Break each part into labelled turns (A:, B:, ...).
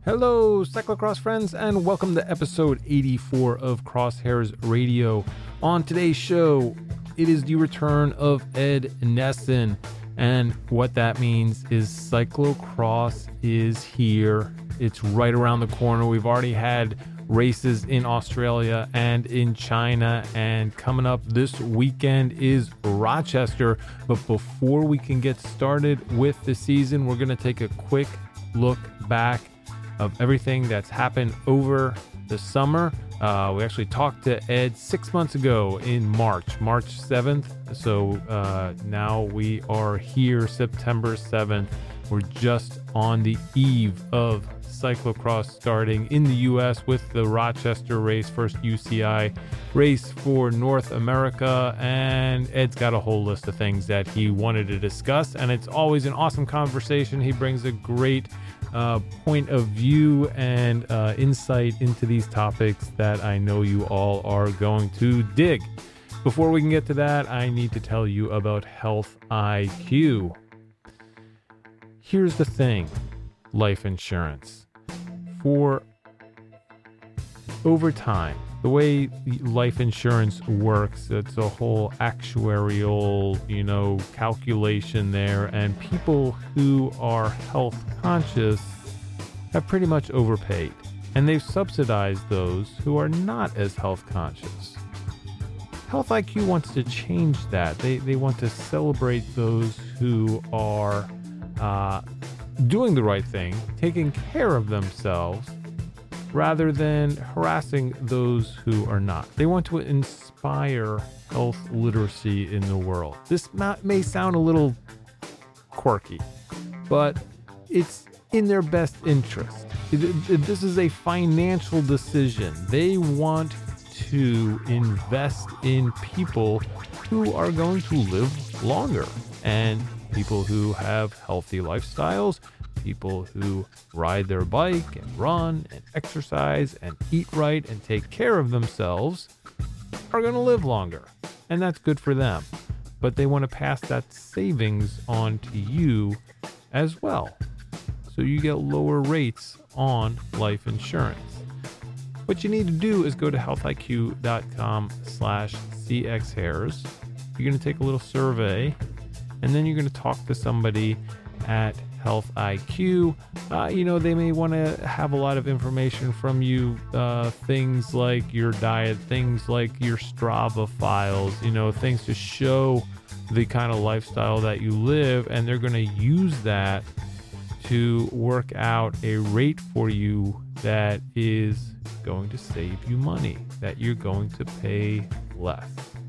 A: Hello, cyclocross friends, and welcome to episode 84 of Crosshairs Radio. On today's show, it is the return of Ed Nesson, and what that means is cyclocross is here. It's right around the corner. We've already had races in Australia and in China, and coming up this weekend is Rochester. But before we can get started with the season, we're going to take a quick look back of everything that's happened over the summer. We actually talked to Ed 6 months ago in March 7th. So now we are here, September 7th. We're just on the eve of cyclocross starting in the U.S. with the Rochester race, first UCI race for North America. And Ed's got a whole list of things that he wanted to discuss. And it's always an awesome conversation. He brings a great point of view and insight into these topics that I know you all are going to dig. Before we can get to that, I need to tell you about Health IQ. Here's the thing, life insurance. For over time, the way life insurance works, it's a whole actuarial, calculation there, and people who are health conscious have pretty much overpaid, and they've subsidized those who are not as health conscious. Health IQ wants to change that. They want to celebrate those who are doing the right thing, taking care of themselves, rather than harassing those who are not. They want to inspire health literacy in the world. This may sound a little quirky, but it's in their best interest. This is a financial decision. They want to invest in people who are going to live longer, and people who have healthy lifestyles, people who ride their bike and run and exercise and eat right and take care of themselves are going to live longer. And that's good for them. But they want to pass that savings on to you as well, so you get lower rates on life insurance. What you need to do is go to healthiq.com/cxhairs. You're going to take a little survey, and then you're going to talk to somebody at Health IQ. They may want to have a lot of information from you, things like your diet, things like your Strava files, things to show the kind of lifestyle that you live, and they're going to use that to work out a rate for you that is going to save you money, that you're going to pay less.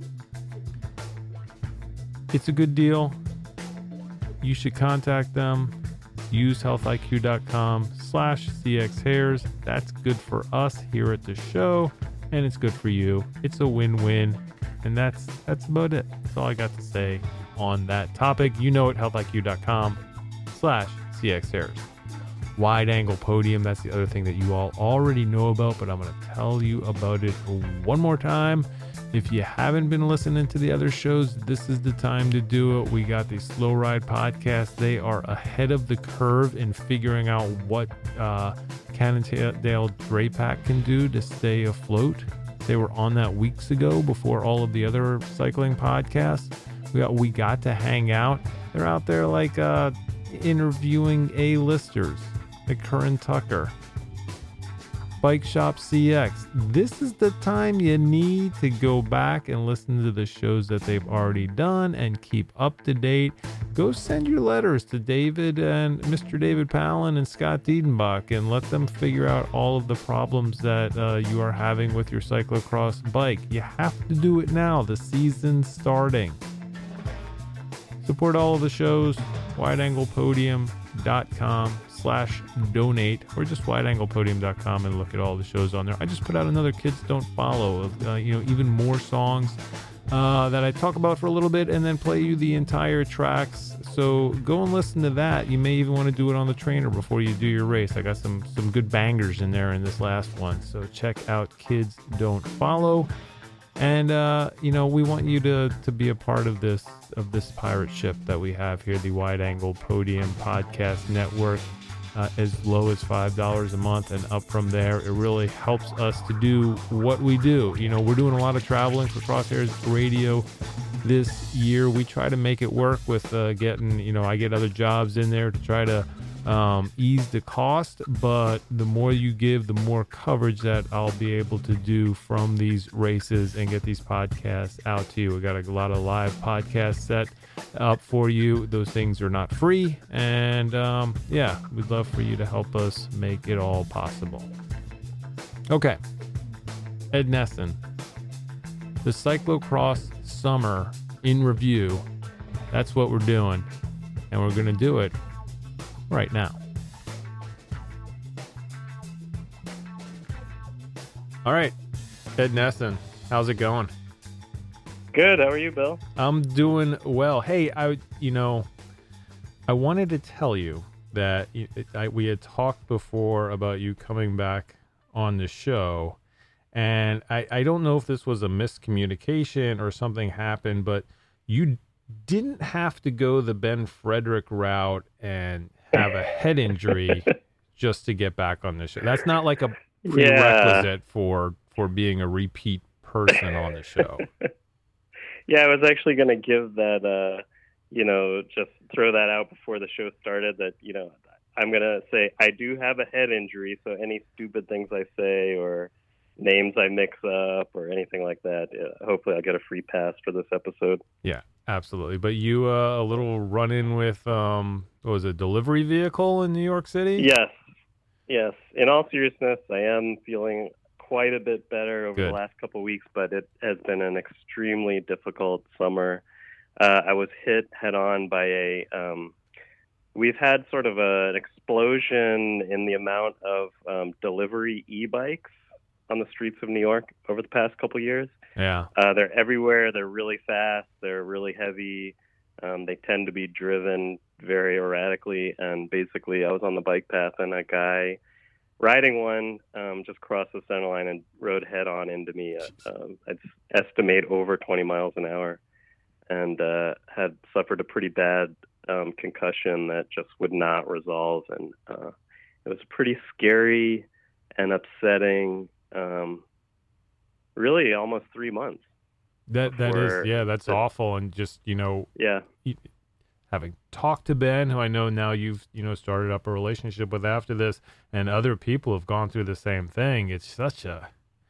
A: It's a good deal. You should contact them. Use healthiq.com/cxhairs. That's good for us here at the show, and it's good for you. It's a win-win, and that's about it. That's all I got to say on that topic. You know it, healthiq.com/cxhairs. Wide angle podium, that's the other thing that you all already know about, but I'm going to tell you about it one more time. If you haven't been listening to the other shows, this is the time to do it. We got the Slow Ride podcast. They are ahead of the curve in figuring out what Cannondale Drapac can do to stay afloat. They were on that weeks ago before all of the other cycling podcasts. We got to hang out. They're out there like interviewing A-listers like Curran Tucker, Bike Shop CX. This is the time you need to go back and listen to the shows that they've already done and keep up to date. Go send your letters to David and Mr. David Palin and Scott Diedenbach and let them figure out all of the problems that you are having with your cyclocross bike. You have to do it now. The season's starting. Support all of the shows. wideanglepodium.com/donate, or just wideanglepodium.com and look at all the shows on there. I just put out another Kids Don't Follow, even more songs that I talk about for a little bit and then play you the entire tracks. So go and listen to that. You may even want to do it on the trainer before you do your race. I got some good bangers in there in this last one. So check out Kids Don't Follow. And, we want you to be a part of this pirate ship that we have here, the Wide Angle Podium Podcast Network. as low as $5 a month and up from there. It really helps us to do what we do. We're doing a lot of traveling for Crosshairs Radio this year. We try to make it work with getting, I get other jobs in there to try to ease the cost, but the more you give, the more coverage that I'll be able to do from these races and get these podcasts out to you. We got a lot of live podcasts set up for you. Those things are not free, and we'd love for you to help us make it all possible. Okay, Ed Nesen, the cyclocross summer in review. That's what we're doing, and we're going to do it right now. All right, Ed Nesen, how's it going?
B: Good. How are you, Bill?
A: I'm doing well. Hey, I wanted to tell you that we had talked before about you coming back on the show, and I don't know if this was a miscommunication or something happened, but you didn't have to go the Ben Frederick route and have a head injury just to get back on the show. That's not like a prerequisite for being a repeat person on the show.
B: Yeah, I was actually going to give that, just throw that out before the show started that, I'm going to say I do have a head injury. So any stupid things I say or names I mix up or anything like that, hopefully I'll get a free pass for this episode.
A: Yeah, absolutely. But you, a little run-in with, what was it, delivery vehicle in New York City?
B: Yes. In all seriousness, I am feeling quite a bit better over
A: Good.
B: The last couple of weeks, but it has been an extremely difficult summer. I was hit head on by we've had sort of an explosion in the amount of delivery e-bikes on the streets of New York over the past couple of years.
A: Yeah.
B: They're everywhere. They're really fast. They're really heavy. They tend to be driven very erratically. And basically, I was on the bike path, and a guy riding one just crossed the center line and rode head on into me. I'd estimate over 20 miles an hour, and had suffered a pretty bad concussion that just would not resolve. And it was pretty scary and upsetting. Really, almost 3 months.
A: That's awful. And just having talked to Ben, who I know now you've started up a relationship with after this, and other people have gone through the same thing. It's such a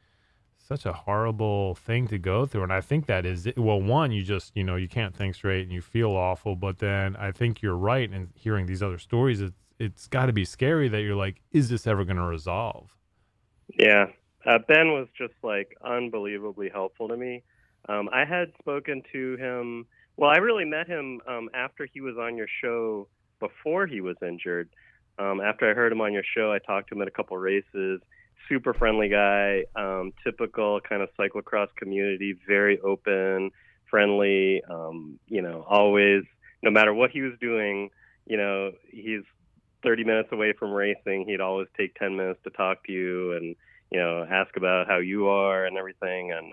A: horrible thing to go through. And I think that is it. Well, one, you just you can't think straight and you feel awful. But then I think you're right. And hearing these other stories, it's got to be scary that you're like, is this ever going to resolve?
B: Yeah. Ben was just unbelievably helpful to me. I had spoken to him. Well, I really met him after he was on your show before he was injured. After I heard him on your show, I talked to him at a couple races. Super friendly guy, typical kind of cyclocross community, very open, friendly, always, no matter what he was doing, he's 30 minutes away from racing. He'd always take 10 minutes to talk to you and, ask about how you are and everything. And,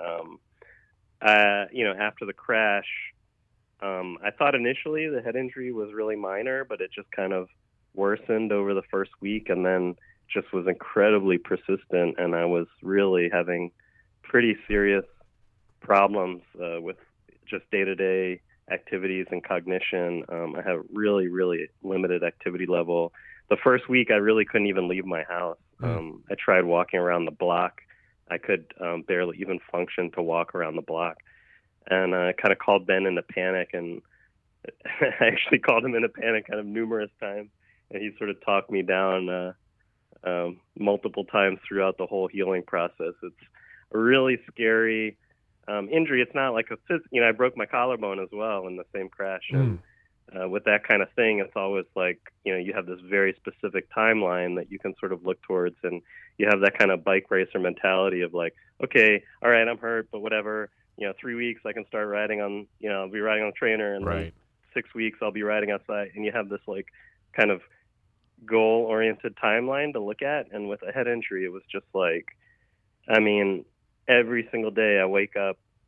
B: after the crash, I thought initially the head injury was really minor, but it just kind of worsened over the first week and then just was incredibly persistent. And I was really having pretty serious problems with just day-to-day activities and cognition. I have really, really limited activity level. The first week, I really couldn't even leave my house. I tried walking around the block. I could barely even function to walk around the block. And I kind of called Ben into panic, and I actually called him into panic kind of numerous times. And he sort of talked me down multiple times throughout the whole healing process. It's a really scary injury. It's not like I broke my collarbone as well in the same crash. And with that kind of thing, it's always like, you have this very specific timeline that you can sort of look towards, and you have that kind of bike racer mentality of like, okay, all right, I'm hurt, but whatever, 3 weeks I can start riding on, I'll be riding on a trainer, and then 6 weeks I'll be riding outside. And you have this like kind of goal-oriented timeline to look at. And with a head injury, it was just like, every single day I wake up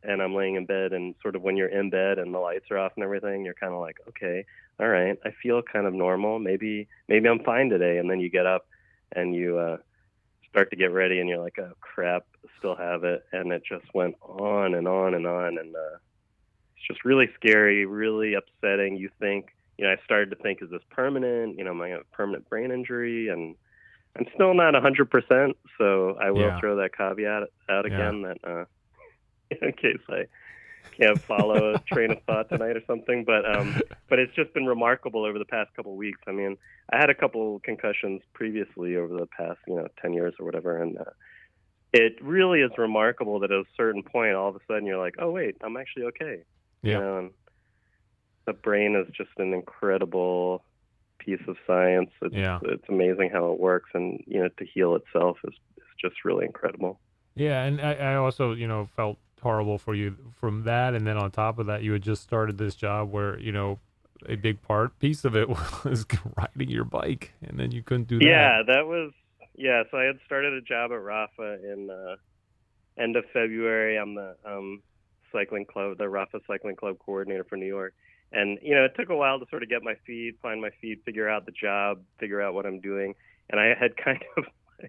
B: and I'm laying in bed, and sort of when you're in bed and the lights are off and everything, you're kind of like, okay, all right, I feel kind of normal. Maybe I'm fine today. And then you get up and you start to get ready, and you're like, oh crap, still have it. And it just went on and on and on, and it's just really scary, really upsetting. You think, I started to think, is this permanent? Am I going to have a permanent brain injury? And I'm still not 100%, so I will throw that caveat out again that in case I can't follow a train of thought tonight or something. But it's just been remarkable over the past couple of weeks. I mean, I had a couple concussions previously over the past 10 years or whatever, and it really is remarkable that at a certain point, all of a sudden, you're like, oh wait, I'm actually okay.
A: Yeah.
B: And the brain is just an incredible piece of science. It's amazing how it works, and to heal itself is just really incredible.
A: Yeah, and I also felt horrible for you from that, and then on top of that, you had just started this job where a big piece of it was riding your bike, and then you couldn't do that.
B: Yeah, so I had started a job at Rafa in end of February. I'm the cycling club, the Rafa Cycling Club coordinator for New York. And, it took a while to sort of get my feet, find my feet, figure out the job, figure out what I'm doing. And I had kind of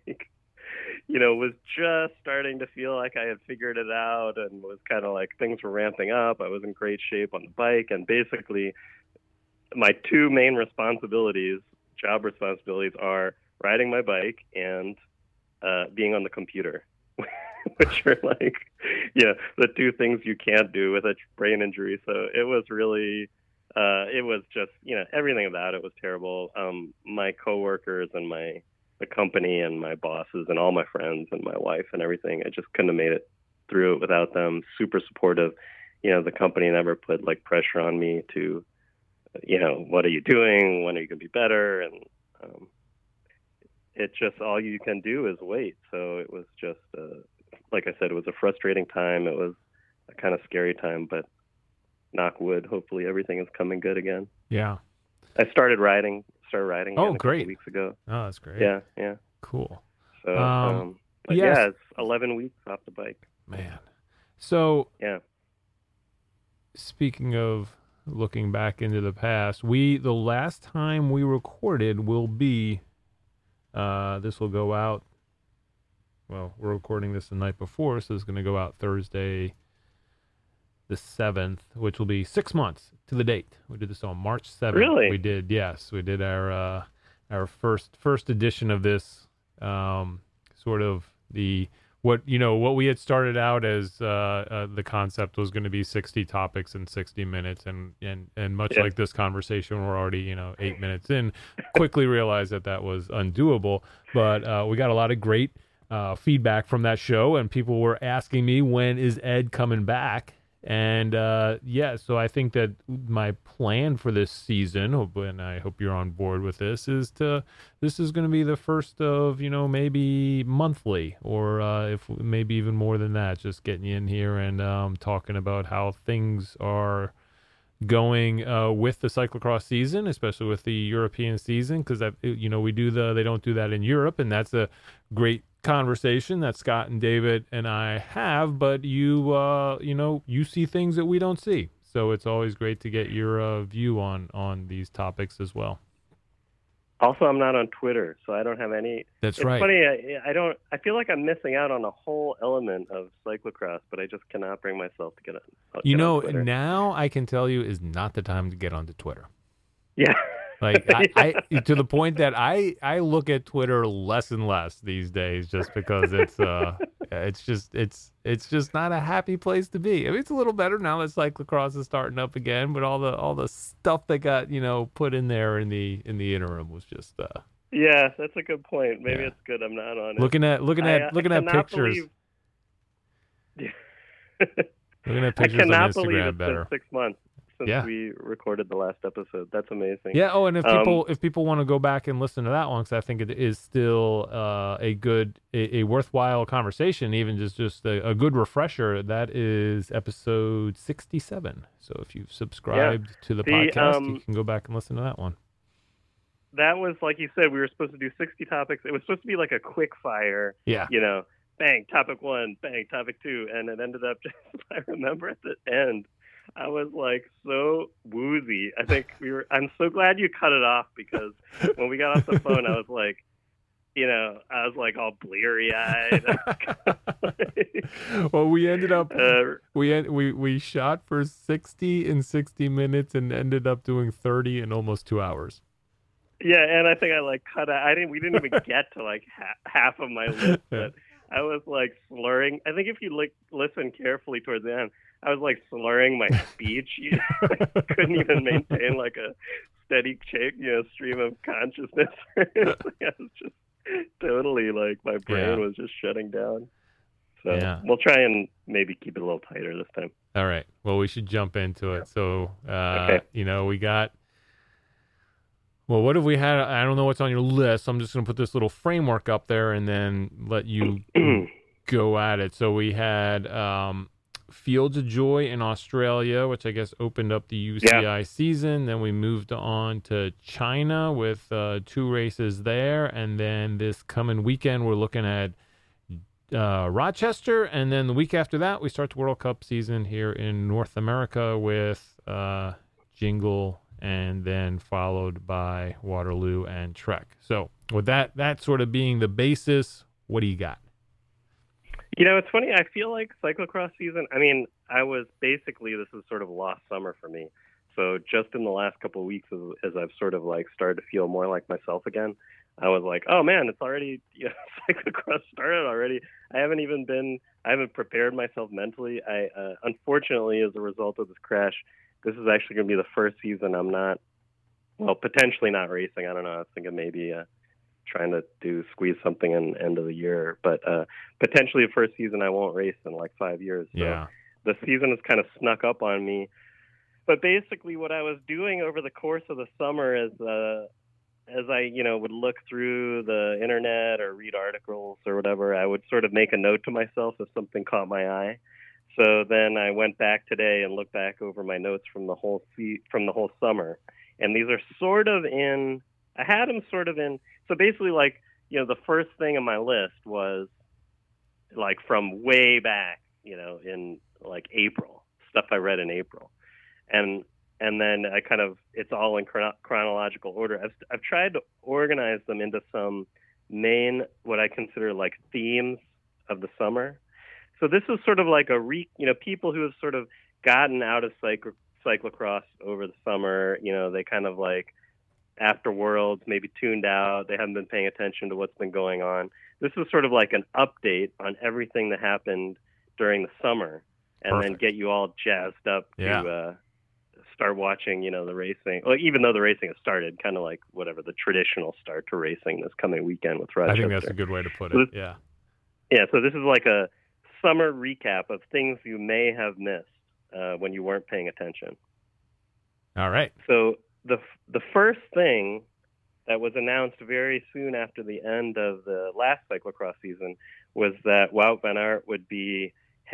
B: was just starting to feel like I had figured it out, and was kind of like things were ramping up. I was in great shape on the bike. And basically my two main job responsibilities are riding my bike and being on the computer, which are like, the two things you can't do with a brain injury. So it was really, it was just, everything about it was terrible. My coworkers and the company and my bosses and all my friends and my wife and everything, I just couldn't have made it through it without them. Super supportive. The company never put like pressure on me to, what are you doing? When are you going to be better? And it's just all you can do is wait. So it was just, like I said, it was a frustrating time. It was a kind of scary time, but knock wood, hopefully everything is coming good again.
A: Yeah.
B: I started riding again a couple weeks ago.
A: Oh, that's great.
B: Yeah.
A: Cool.
B: So, it's 11 weeks off the bike.
A: Man. So,
B: yeah.
A: Speaking of looking back into the past, the last time we recorded will be, this will go out, well, we're recording this the night before, so it's going to go out Thursday the 7th, which will be 6 months to the date. We did this on March 7th.
B: Really?
A: We did, yes. We did our first edition of this, sort of what we had started out as the concept was going to be 60 topics in 60 minutes, and much like this conversation, we're already 8 minutes in. Quickly realized that was undoable, but we got a lot of great feedback from that show, and people were asking me, when is Ed coming back? And so I think that my plan for this season, and I hope you're on board with this, is going to be the first of maybe monthly, or if maybe even more than that, just getting you in here and talking about how things are going with the cyclocross season, especially with the European season, because we do they don't do that in Europe, and that's a great conversation that Scott and David and I have, but you see things that we don't see, so it's always great to get your view on these topics as well.
B: Also, I'm not on Twitter, so I don't have any.
A: That's
B: it's
A: right.
B: Funny, I feel like I'm missing out on a whole element of cyclocross, but I just cannot bring myself to get on Twitter.
A: Now I can tell you is not the time to get onto Twitter.
B: Yeah.
A: Like I to the point that I look at Twitter less and less these days, just because it's just not a happy place to be. I mean, it's a little better now that cyclocross is starting up again, but all the stuff that got put in there in the interim was just
B: yeah, that's a good point. Maybe it's good I'm not on it.
A: Looking at pictures. Looking at pictures on Instagram better.
B: It's been 6 months since we recorded the last episode. That's amazing.
A: Yeah. Oh, and if people want to go back and listen to that one, because I think it is still a worthwhile conversation, even just a good refresher. That is episode 67. So if you've subscribed to the podcast, you can go back and listen to that one.
B: That was, like you said, we were supposed to do 60 topics. It was supposed to be like a quick fire.
A: Yeah.
B: bang, topic one, bang, topic two. And it ended up just, I remember at the end, I was like so woozy. I'm so glad you cut it off, because when we got off the phone, I was like, I was like all bleary eyed.
A: Well, we ended up we shot for 60 in 60 minutes and ended up doing 30 in almost 2 hours.
B: Yeah, and I think I like cut out. We didn't even get to like half of my list, but I was like slurring. I think if you listen carefully towards the end, I was like slurring my speech. I couldn't even maintain like a steady stream of consciousness. I was just totally like my brain was just shutting down. So we'll try and maybe keep it a little tighter this time.
A: All right. Well, we should jump into it. So,
B: okay.
A: We got. Well, what have we had? I don't know what's on your list. I'm just going to put this little framework up there and then let you go at it. So we had Fields of Joy in Australia, which I guess opened up the UCI season. Then we moved on to China with 2 races there. And then this coming weekend, we're looking at Rochester. And then the week after that, we start the World Cup season here in North America with Jingle, and then followed by Waterloo and Trek. So with that sort of being the basis, what do you got?
B: It's funny. I feel like cyclocross season, this is sort of lost summer for me. So just in the last couple of weeks, as I've sort of like started to feel more like myself again, I was like, oh man, it's already, cyclocross started already. I haven't prepared myself mentally. Unfortunately, as a result of this crash, this is actually going to be the first season I'm potentially not racing. I don't know. I was thinking maybe trying to squeeze something in end of the year, but potentially the first season I won't race in like 5 years. So the season has kind of snuck up on me. But basically what I was doing over the course of the summer as I, would look through the internet or read articles or whatever, I would sort of make a note to myself if something caught my eye. So then I went back today and looked back over my notes from the whole summer, and these are sort of in. I had them sort of in. So basically, like the first thing on my list was like from way back, in like April, stuff I read in April, and then I kind of it's all in chronological order. I've tried to organize them into some main what I consider like themes of the summer. So this is sort of like people who have sort of gotten out of cyclocross over the summer. They kind of like after Worlds maybe tuned out. They haven't been paying attention to what's been going on. This is sort of like an update on everything that happened during the summer, and then get you all jazzed up to start watching, the racing. Well, even though the racing has started, kind of like whatever the traditional start to racing this coming weekend with Rochester.
A: I think that's a good way to put it.
B: Yeah. So this is like a summer recap of things you may have missed when you weren't paying attention.
A: All right.
B: So the first thing that was announced very soon after the end of the last cyclocross season was that Wout van Aert would be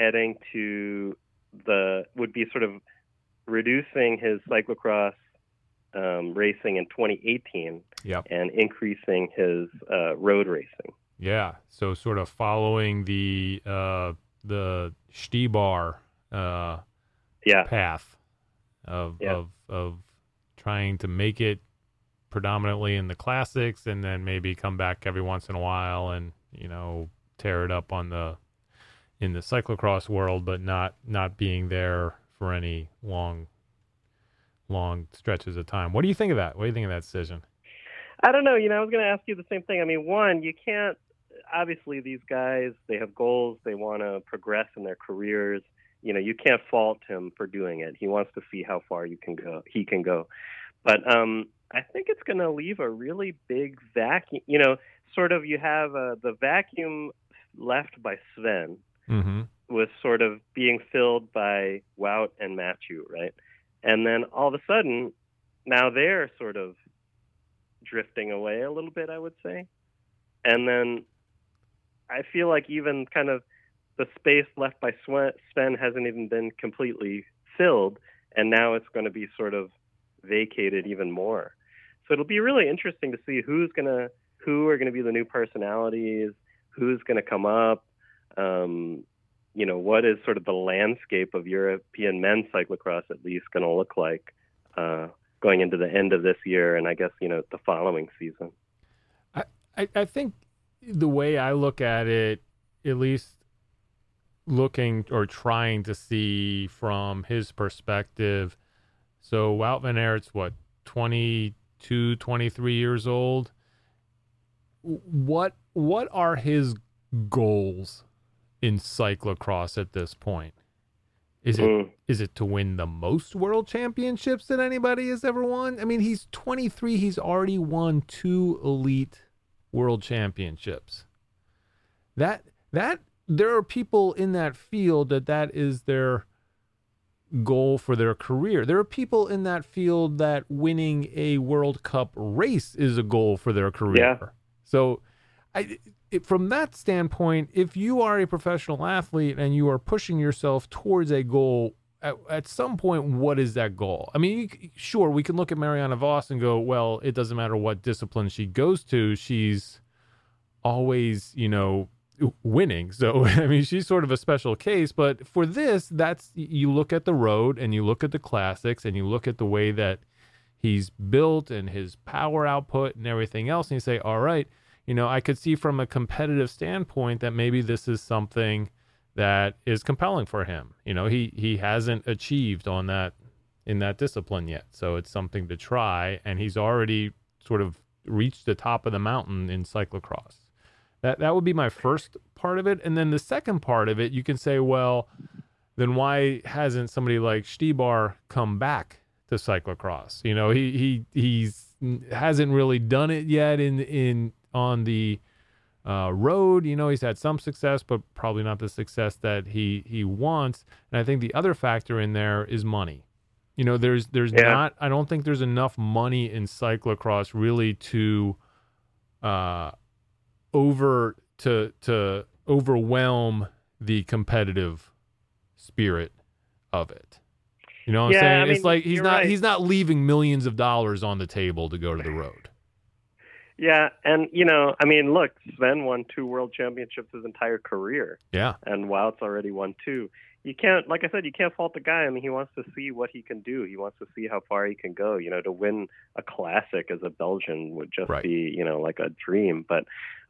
B: sort of reducing his cyclocross racing in 2018 and increasing his road racing.
A: Yeah, so sort of following the Stibar path of trying to make it predominantly in the classics, and then maybe come back every once in a while and tear it up in the cyclocross world, but not being there for any long stretches of time. What do you think of that? What do you think of that decision?
B: I don't know. I was going to ask you the same thing. I mean, one, you can't. Obviously, these guys, they have goals. They want to progress in their careers. You can't fault him for doing it. He wants to see how far he can go. But I think it's going to leave a really big vacuum. Sort of you have the vacuum left by Sven was sort of being filled by Wout and Mathieu, right? And then all of a sudden, now they're sort of drifting away a little bit, I would say. And then I feel like even kind of the space left by Sven hasn't even been completely filled, and now it's going to be sort of vacated even more. So it'll be really interesting to see who are going to be the new personalities, who's going to come up. what is sort of the landscape of European men's cyclocross at least going to look like going into the end of this year and I guess, the following season.
A: I think the way I look at it, at least looking or trying to see from his perspective, so Wout van Aert's 22, 23 years old. What are his goals in cyclocross at this point? Is it to win the most world championships that anybody has ever won? I mean, he's 23. He's already won 2 elite world championships. That there are people in that field that is their goal for their career. There are people in that field that winning a World Cup race is a goal for their career.
B: Yeah.
A: So from that standpoint, if you are a professional athlete and you are pushing yourself towards a goal, at some point, what is that goal? I mean, sure, we can look at Marianne Vos and go, well, it doesn't matter what discipline she goes to. She's always, winning. So, I mean, she's sort of a special case. But for this, you look at the road and you look at the classics and you look at the way that he's built and his power output and everything else. And you say, all right, I could see from a competitive standpoint that maybe this is something that is compelling for him. He hasn't achieved in that discipline yet. So it's something to try. And he's already sort of reached the top of the mountain in cyclocross. That would be my first part of it. And then the second part of it, you can say, well, then why hasn't somebody like Stybar come back to cyclocross? He hasn't really done it yet on the road. He's had some success, but probably not the success that he wants. And I think the other factor in there is money. There's not, I don't think there's enough money in cyclocross really to overwhelm the competitive spirit of it. You know what I'm saying? It's like he's not leaving millions of dollars on the table to go to the road.
B: Yeah, and look, Sven won 2 world championships his entire career.
A: Yeah.
B: And Wout's already won 2. You can't, like I said, you can't fault the guy. I mean, he wants to see what he can do. He wants to see how far he can go. To win a classic as a Belgian would just be, like a dream. But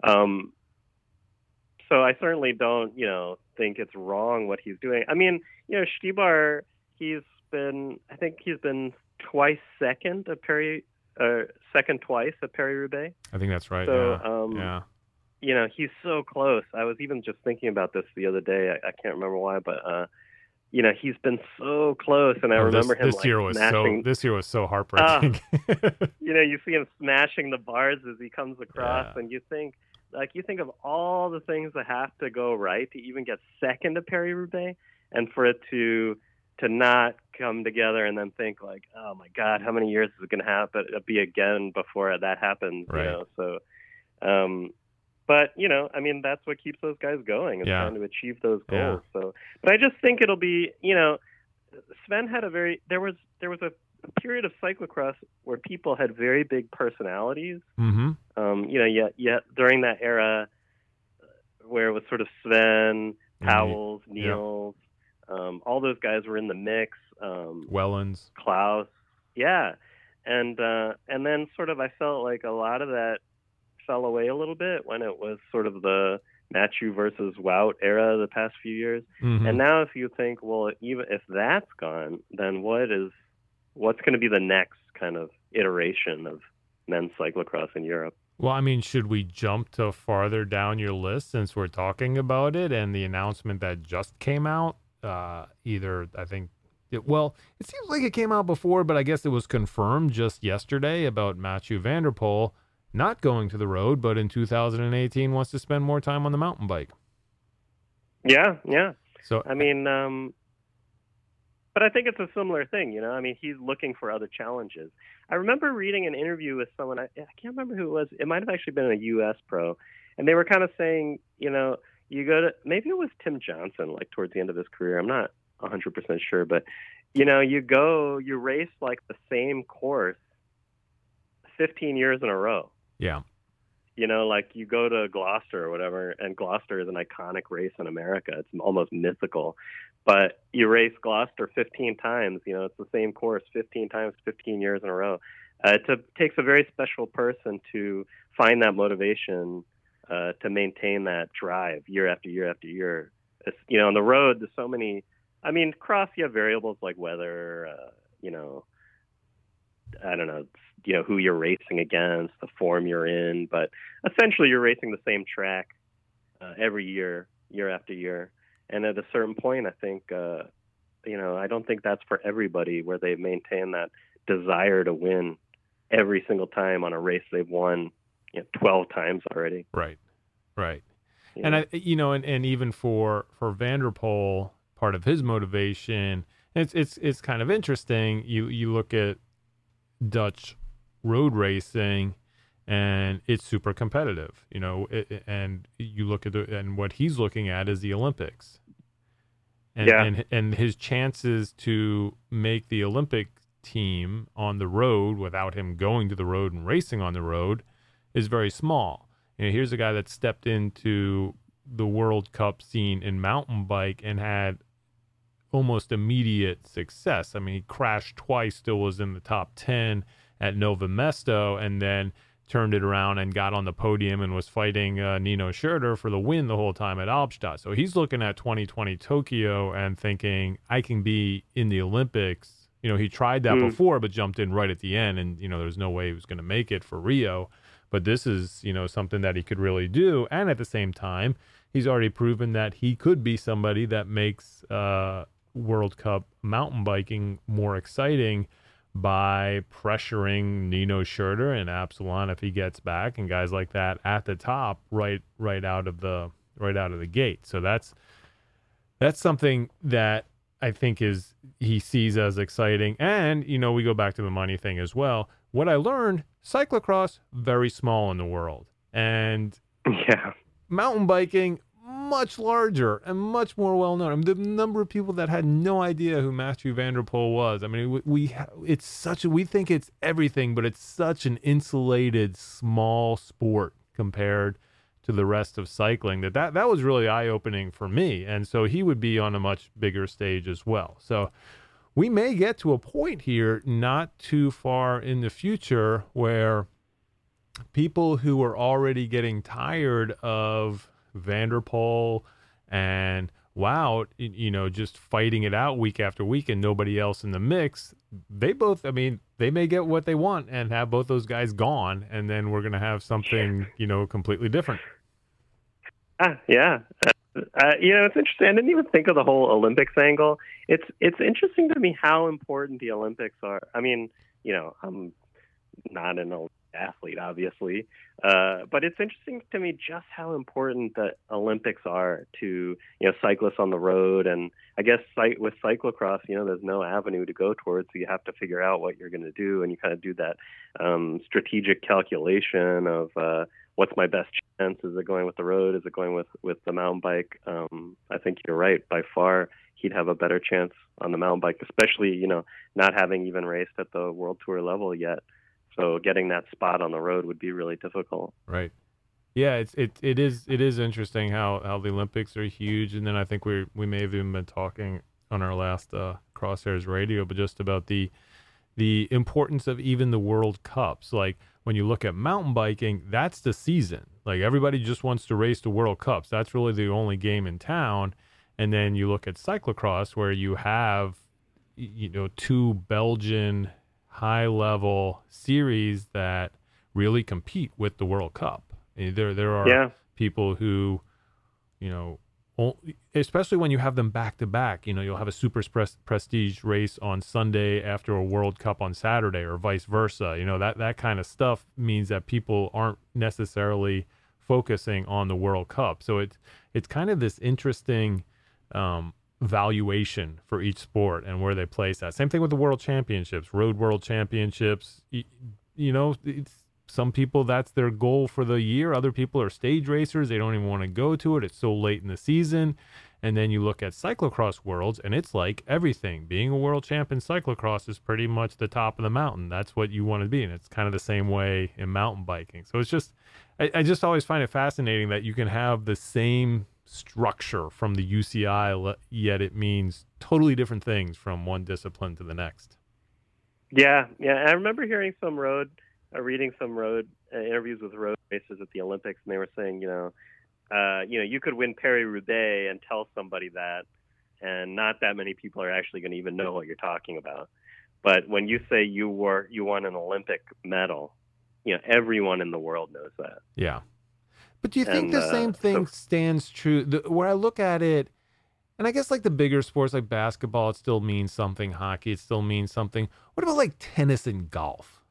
B: so I certainly don't, think it's wrong what he's doing. I mean, Stybar, he's been twice second at second twice at Paris-Roubaix.
A: I think that's right.
B: So,
A: yeah.
B: He's so close. I was even just thinking about this the other day. I can't remember why, but he's been so close, and I remember him
A: this year was
B: smashing.
A: This year was so heartbreaking.
B: You see him smashing the bars as he comes across, and you think of all the things that have to go right to even get second to Paris-Roubaix, and for it to not come together, and then think like, oh my God, how many years is it going to be again before that happens?
A: Right.
B: So. But, that's what keeps those guys going, is trying to achieve those goals.
A: Yeah.
B: So, but I just think it'll be, Sven had there was a period of cyclocross where people had very big personalities.
A: Mm-hmm.
B: Yet during that era where it was sort of Sven, Powells, Niels, all those guys were in the mix.
A: Wellens,
B: Klaus. Yeah. And then sort of I felt like a lot of that fell away a little bit when it was sort of the Mathieu versus Wout era the past few years.
A: Mm-hmm.
B: And now if you think, well, even if that's gone, then what's going to be the next kind of iteration of men's cyclocross in Europe?
A: Well, I mean, should we jump to farther down your list since we're talking about it and the announcement that just came out? It seems like it came out before, but I guess it was confirmed just yesterday about Mathieu van der Poel not going to the road, but in 2018 wants to spend more time on the mountain bike.
B: Yeah.
A: So
B: I mean, but I think it's a similar thing, he's looking for other challenges. I remember reading an interview with someone, I can't remember who it was. It might have actually been a U.S. pro, and they were kind of saying, you go to, maybe it was Tim Johnson, like towards the end of his career. I'm not 100% sure, but you race like the same course 15 years in a row.
A: Yeah.
B: Like you go to Gloucester or whatever, and Gloucester is an iconic race in America. It's almost mythical. But you race Gloucester 15 times, it's the same course 15 times, 15 years in a row. It takes a very special person to find that motivation to maintain that drive year after year after year. On the road, there's so many. I mean, cross, you have variables like weather, I don't know, who you're racing against, the form you're in, but essentially you're racing the same track every year, year after year. And at a certain point, I think, I don't think that's for everybody where they maintain that desire to win every single time on a race they've won 12 times already.
A: Right. And and even for Van der Poel, part of his motivation, it's kind of interesting. You look at Dutch road racing, and it's super competitive, and you look at and what he's looking at is the Olympics, and his chances to make the Olympic team on the road without him going to the road and racing on the road is very small. Here's a guy that stepped into the World Cup scene in mountain bike and had almost immediate success. I mean, he crashed twice, still was in the top 10 at Nova Mesto, and then turned it around and got on the podium and was fighting Nino Schurter for the win the whole time at Albstadt. So he's looking at 2020 Tokyo and thinking, I can be in the Olympics. He tried that before, but jumped in right at the end, and, there's no way he was going to make it for Rio. But this is, something that he could really do. And at the same time, he's already proven that he could be somebody that makes World Cup mountain biking more exciting by pressuring Nino Schurter and Absalon if he gets back, and guys like that at the top right out of the gate. So that's something that I think he sees as exciting. And we go back to the money thing as well. What I learned, cyclocross very small in the world, and mountain biking much larger and much more well known. I mean, the number of people that had no idea who Mathieu van der Poel was. I mean, we think it's everything, but it's such an insulated small sport compared to the rest of cycling that was really eye-opening for me. And so he would be on a much bigger stage as well. So we may get to a point here not too far in the future where people who are already getting tired of Van der Poel and Wout, just fighting it out week after week and nobody else in the mix, they may get what they want and have both those guys gone, and then we're going to have something, completely different.
B: It's interesting. I didn't even think of the whole Olympics angle. It's interesting to me how important the Olympics are. I mean, I'm not an Olympic athlete, obviously, but it's interesting to me just how important the Olympics are to cyclists on the road. And I guess with cyclocross, there's no avenue to go towards, so you have to figure out what you're going to do, and you kind of do that strategic calculation of what's my best chance? Is it going with the road? Is it going with the mountain bike? I think you're right. By far, he'd have a better chance on the mountain bike, especially not having even raced at the World Tour level yet. So getting that spot on the road would be really difficult.
A: Right. Yeah, it is interesting how the Olympics are huge, and then I think we may have even been talking on our last Crosshairs Radio, but just about the importance of even the World Cups. Like when you look at mountain biking, that's the season. Like everybody just wants to race the World Cups. That's really the only game in town. And then you look at cyclocross, where you have two Belgian high-level series that really compete with the World Cup. There are people who, especially when you have them back-to-back, you'll have a super prestige race on Sunday after a World Cup on Saturday, or vice versa. That kind of stuff means that people aren't necessarily focusing on the World Cup. So it's kind of this interesting valuation for each sport and where they place that. Same thing with the World Championships, Road World Championships. It's some people, that's their goal for the year. Other people are stage racers. They don't even want to go to it. It's so late in the season. And then you look at cyclocross worlds, and it's like everything. Being a world champ in cyclocross is pretty much the top of the mountain. That's what you want to be. And it's kind of the same way in mountain biking. So it's just, I just always find it fascinating that you can have the same structure from the UCI, yet it means totally different things from one discipline to the next.
B: Yeah. I remember hearing reading some road interviews with road racers at the Olympics, and they were saying, you could win Paris-Roubaix and tell somebody that, and not that many people are actually going to even know what you're talking about. But when you say you won an Olympic medal, everyone in the world knows that.
A: Yeah. But do you think the same thing stands true? Where I look at it, and I guess like the bigger sports like basketball, it still means something. Hockey, it still means something. What about like tennis and golf?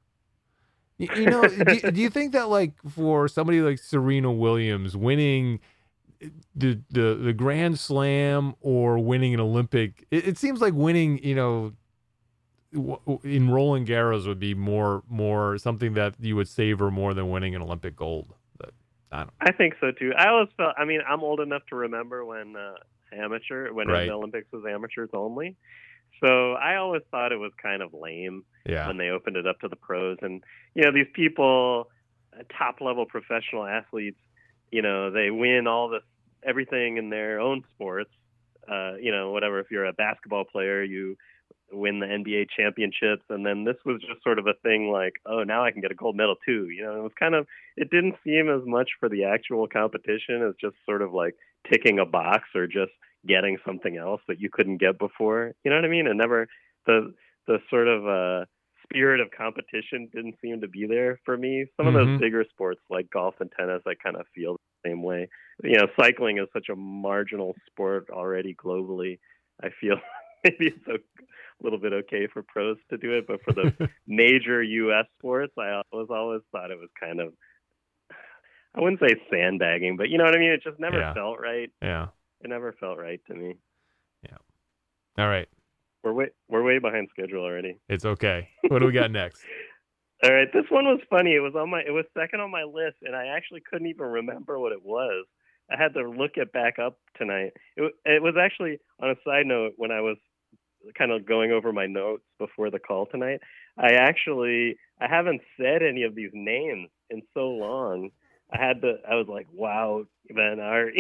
A: Do you think that like for somebody like Serena Williams winning the Grand Slam or winning an Olympic, it seems like winning, in Roland Garros would be more something that you would savor more than winning an Olympic gold.
B: I think so too. I always felt, I'm old enough to remember when the Olympics was amateurs only. So I always thought it was kind of lame when they opened it up to the pros. And, these people, top level professional athletes, they win everything in their own sports. Whatever, if you're a basketball player, you win the NBA championships. And then this was just sort of a thing like, oh, now I can get a gold medal too. It didn't seem as much for the actual competition as just sort of like ticking a box or just getting something else that you couldn't get before. You know what I mean? And never the sort of spirit of competition didn't seem to be there for me. Some of those bigger sports like golf and tennis, I kind of feel the same way. Cycling is such a marginal sport already globally. I feel maybe it's a little bit okay for pros to do it, but for the major U.S. sports, I always thought it was kind of, I wouldn't say sandbagging, but you know what I mean? It just never felt right.
A: Yeah.
B: It never felt right to me.
A: Yeah. All right.
B: We're way behind schedule already.
A: It's okay. What do we got next?
B: All right. This one was funny. It was second on my list, and I actually couldn't even remember what it was. I had to look it back up tonight. It was actually, on a side note, when I was kind of going over my notes before the call tonight, I haven't said any of these names in so long. I was like, wow, Van Aert.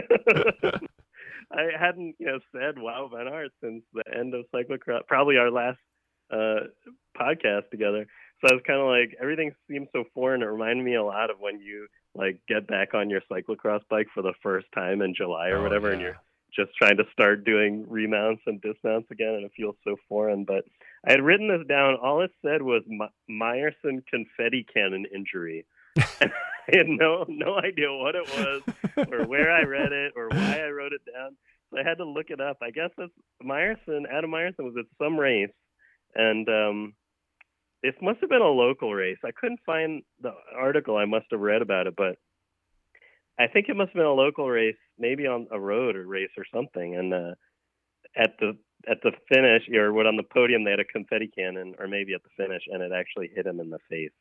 B: I hadn't, said wow, Van Aert since the end of cyclocross, probably our last podcast together. So I was kind of like, everything seems so foreign. It reminded me a lot of when you like get back on your cyclocross bike for the first time in July or whatever, and you're just trying to start doing remounts and dismounts again, and it feels so foreign. But I had written this down. All it said was Meyerson confetti cannon injury. And I had no idea what it was or where I read it or why I wrote it down. So I had to look it up. I guess Adam Meyerson was at some race, and it must have been a local race. I couldn't find the article. I must have read about it, but I think it must have been a local race, maybe on a road or race or something. And at the finish, or on the podium, they had a confetti cannon, or maybe at the finish, and it actually hit him in the face.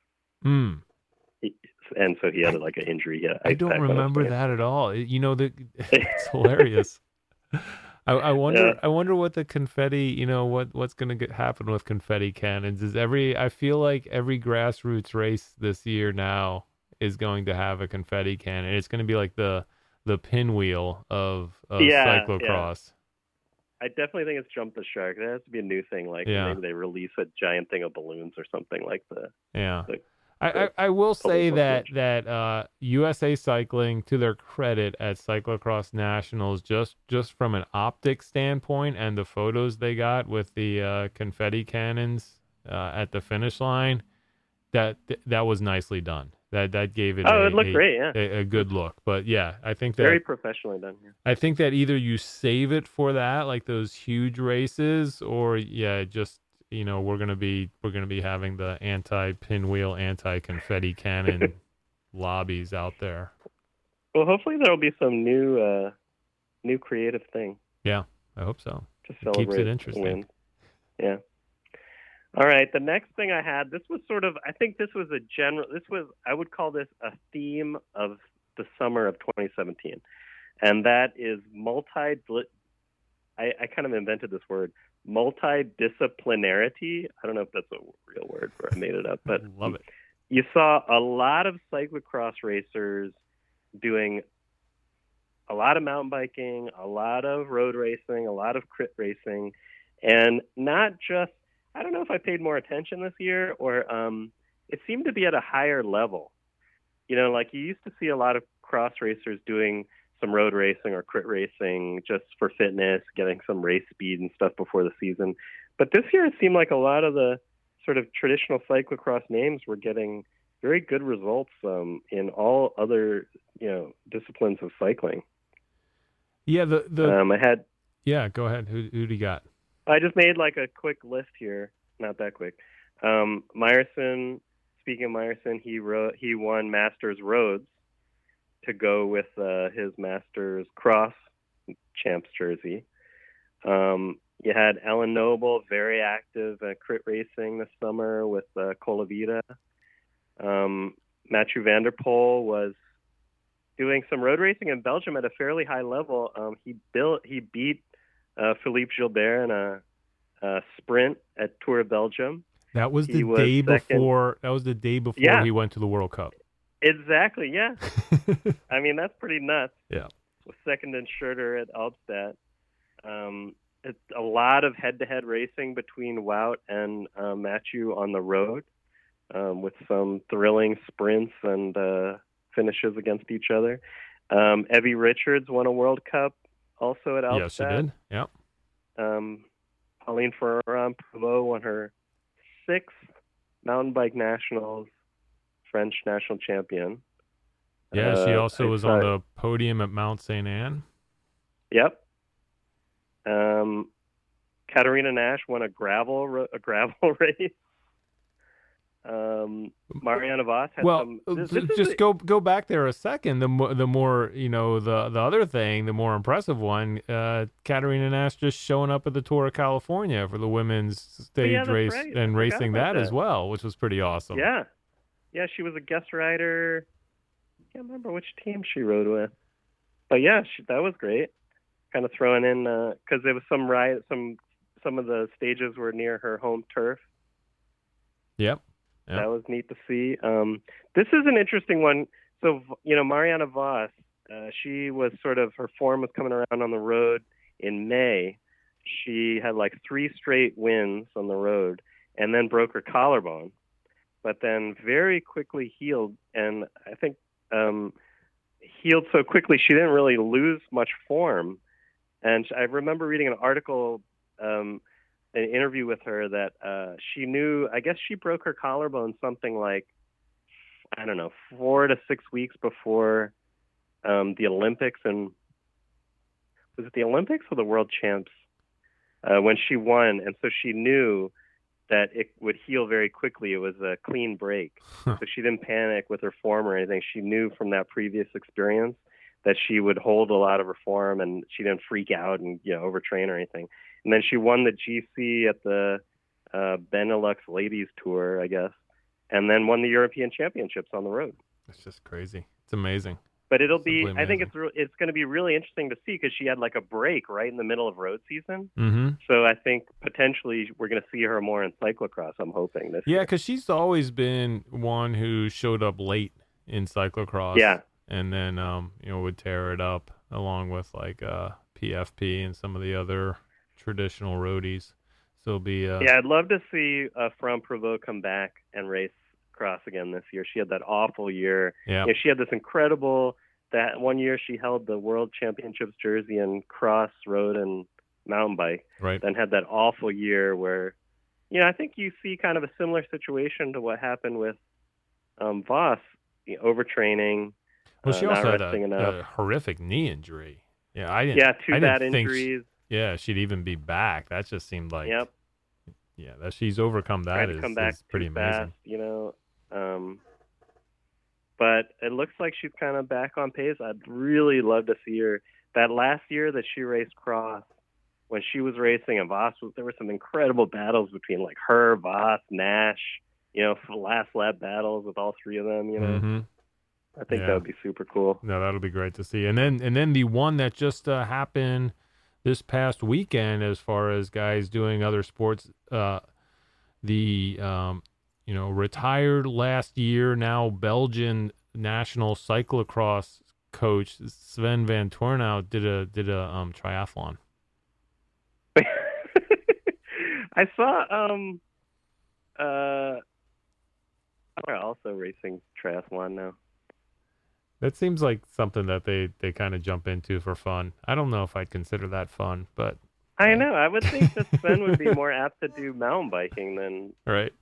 B: And so he had like an injury. Yeah,
A: I don't remember that at all. It's hilarious. I wonder what the confetti, what's going to happen with confetti cannons. I feel like every grassroots race this year now is going to have a confetti cannon. It's going to be like the pinwheel of cyclocross.
B: I definitely think it's jump the shark. That has to be a new thing. Like maybe they release a giant thing of balloons or something like that.
A: Yeah. I will say that USA Cycling, to their credit at Cyclocross Nationals, just from an optics standpoint and the photos they got with the confetti cannons at the finish line, that was nicely done. That gave it
B: it looked great, yeah.
A: A good look. But yeah, I think that
B: very professionally done. Yeah.
A: I think that either you save it for that, like those huge races, or just we're gonna be having the anti-pinwheel, anti-confetti cannon lobbies out there.
B: Well, hopefully there'll be some new creative thing.
A: Yeah, I hope so.
B: To celebrate,
A: keeps it interesting.
B: Win. Yeah. All right. The next thing I had, this was I would call this a theme of the summer of 2017. and that is I kind of invented this word, multidisciplinarity. I don't know if that's a real word or I made it up, but
A: love it.
B: You saw a lot of cyclocross racers doing a lot of mountain biking, a lot of road racing, a lot of crit racing, and not just, I don't know if I paid more attention this year or it seemed to be at a higher level. Like you used to see a lot of cross racers doing some road racing or crit racing just for fitness, getting some race speed and stuff before the season. But this year it seemed like a lot of the sort of traditional cyclocross names were getting very good results in all other, disciplines of cycling.
A: Yeah,
B: I had.
A: Yeah, go ahead. Who do you got?
B: I just made like a quick list here. Not that quick. Meyerson. Speaking of Meyerson, he won Masters Roads to go with his Masters Cross champs jersey. You had Ellen Noble, very active crit racing this summer with Colavita. Mathieu van der Poel was doing some road racing in Belgium at a fairly high level. He beat Philippe Gilbert in a sprint at Tour of Belgium.
A: That was the day before. That was the day before he went to the World Cup.
B: Exactly. Yeah. I mean, that's pretty nuts.
A: Yeah.
B: Was second in Schurter at Albstadt. It's a lot of head-to-head racing between Wout and Mathieu on the road, with some thrilling sprints and finishes against each other. Evie Richards won a World Cup also at Albstadt.
A: Yes, she did. Yeah.
B: Pauline Ferrand-Prévot won her 6th mountain bike nationals, French national champion.
A: Yeah, she also was on the podium at Mount St. Anne.
B: Yep. Katarina Nash won a gravel race. Marianne Vos had some.
A: Just go back there a second. The more the other thing, the more impressive one. Katarina Nash just showing up at the Tour of California for the women's stage race and racing that as well, which was pretty awesome.
B: Yeah, she was a guest rider. I can't remember which team she rode with, but yeah, that was great. Kind of throwing in because there was some of the stages were near her home turf.
A: Yep.
B: That was neat to see. This is an interesting one. So, Marianne Vos, she was her form was coming around on the road in May. She had like 3 straight wins on the road and then broke her collarbone, but then very quickly healed. And I think healed so quickly, she didn't really lose much form. And I remember reading an article, an interview with her that she knew, I guess she broke her collarbone something like, 4 to 6 weeks before the Olympics. And was it the Olympics or the World Champs when she won? And so she knew that it would heal very quickly. It was a clean break. So she didn't panic with her form or anything. She knew from that previous experience that she would hold a lot of her form and she didn't freak out and overtrain or anything. And then she won the GC at the Benelux Ladies Tour, I guess, and then won the European Championships on the road.
A: It's just crazy. It's amazing.
B: But it'll be, I think it's going to be really interesting to see because she had like a break right in the middle of road season.
A: Mm-hmm.
B: So I think potentially we're going to see her more in cyclocross, I'm hoping. This year.
A: Because she's always been one who showed up late in cyclocross.
B: Yeah.
A: And then, would tear it up along with like PFP and some of the other traditional roadies. So it'll be.
B: I'd love to see Ferrand-Prévot come back and race cross again this year. She had that awful year.
A: Yeah.
B: She had this incredible, that one year she held the World Championships jersey in cross, road, and mountain bike.
A: Right.
B: Then had that awful year where, I think you see kind of a similar situation to what happened with Vos, overtraining.
A: Well, she also had a horrific knee injury. Yeah, I didn't.
B: Yeah, 2 bad injuries.
A: She'd even be back. That just seemed like.
B: Yep.
A: Yeah, that she's overcome that is pretty amazing.
B: But it looks like she's kind of back on pace. I'd really love to see her. That last year that she raced cross, when she was racing and Vos, there were some incredible battles between like her, Vos, Nash. Last lap battles with all 3 of them.
A: Mm-hmm.
B: I think that would be super cool.
A: No, that'll be great to see. And then the one that just happened this past weekend, as far as guys doing other sports, retired last year, now Belgian national cyclocross coach Sven van Tornhout did a triathlon.
B: I saw we're also racing triathlon now.
A: That seems like something that they kind of jump into for fun. I don't know if I'd consider that fun, but
B: I know. I would think that Sven would be more apt to do mountain biking than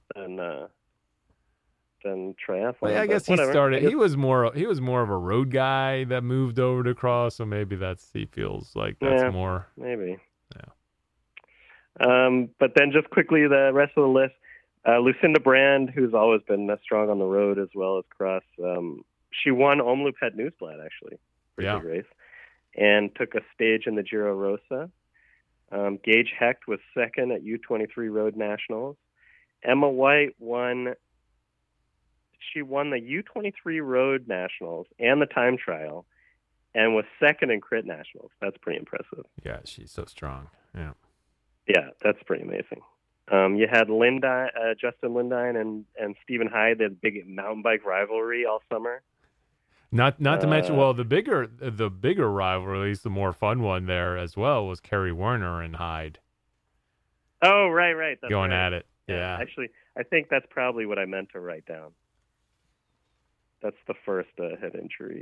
B: triathlon.
A: Well, yeah, I guess he was more of a road guy that moved over to cross, so maybe he feels like that's more
B: maybe.
A: Yeah.
B: But then just quickly, the rest of the list: Lucinda Brand, who's always been strong on the road as well as cross. She won Omloop Newsblad, actually. Pretty big race. And took a stage in the Giro Rosa. Gage Hecht was second at U23 Road Nationals. Emma White won. She won the U23 Road Nationals and the time trial and was second in Crit Nationals. That's pretty impressive.
A: Yeah, she's so strong. Yeah.
B: Yeah, that's pretty amazing. You had Justin Lindine and Stephen Hyde, the big mountain bike rivalry all summer.
A: Not to mention, well, the bigger rivalry, at least the more fun one there as well, was Kerry Werner and Hyde.
B: Oh, right. That's
A: going
B: right.
A: at it. Yeah.
B: Actually, I think that's probably what I meant to write down. That's the first head injury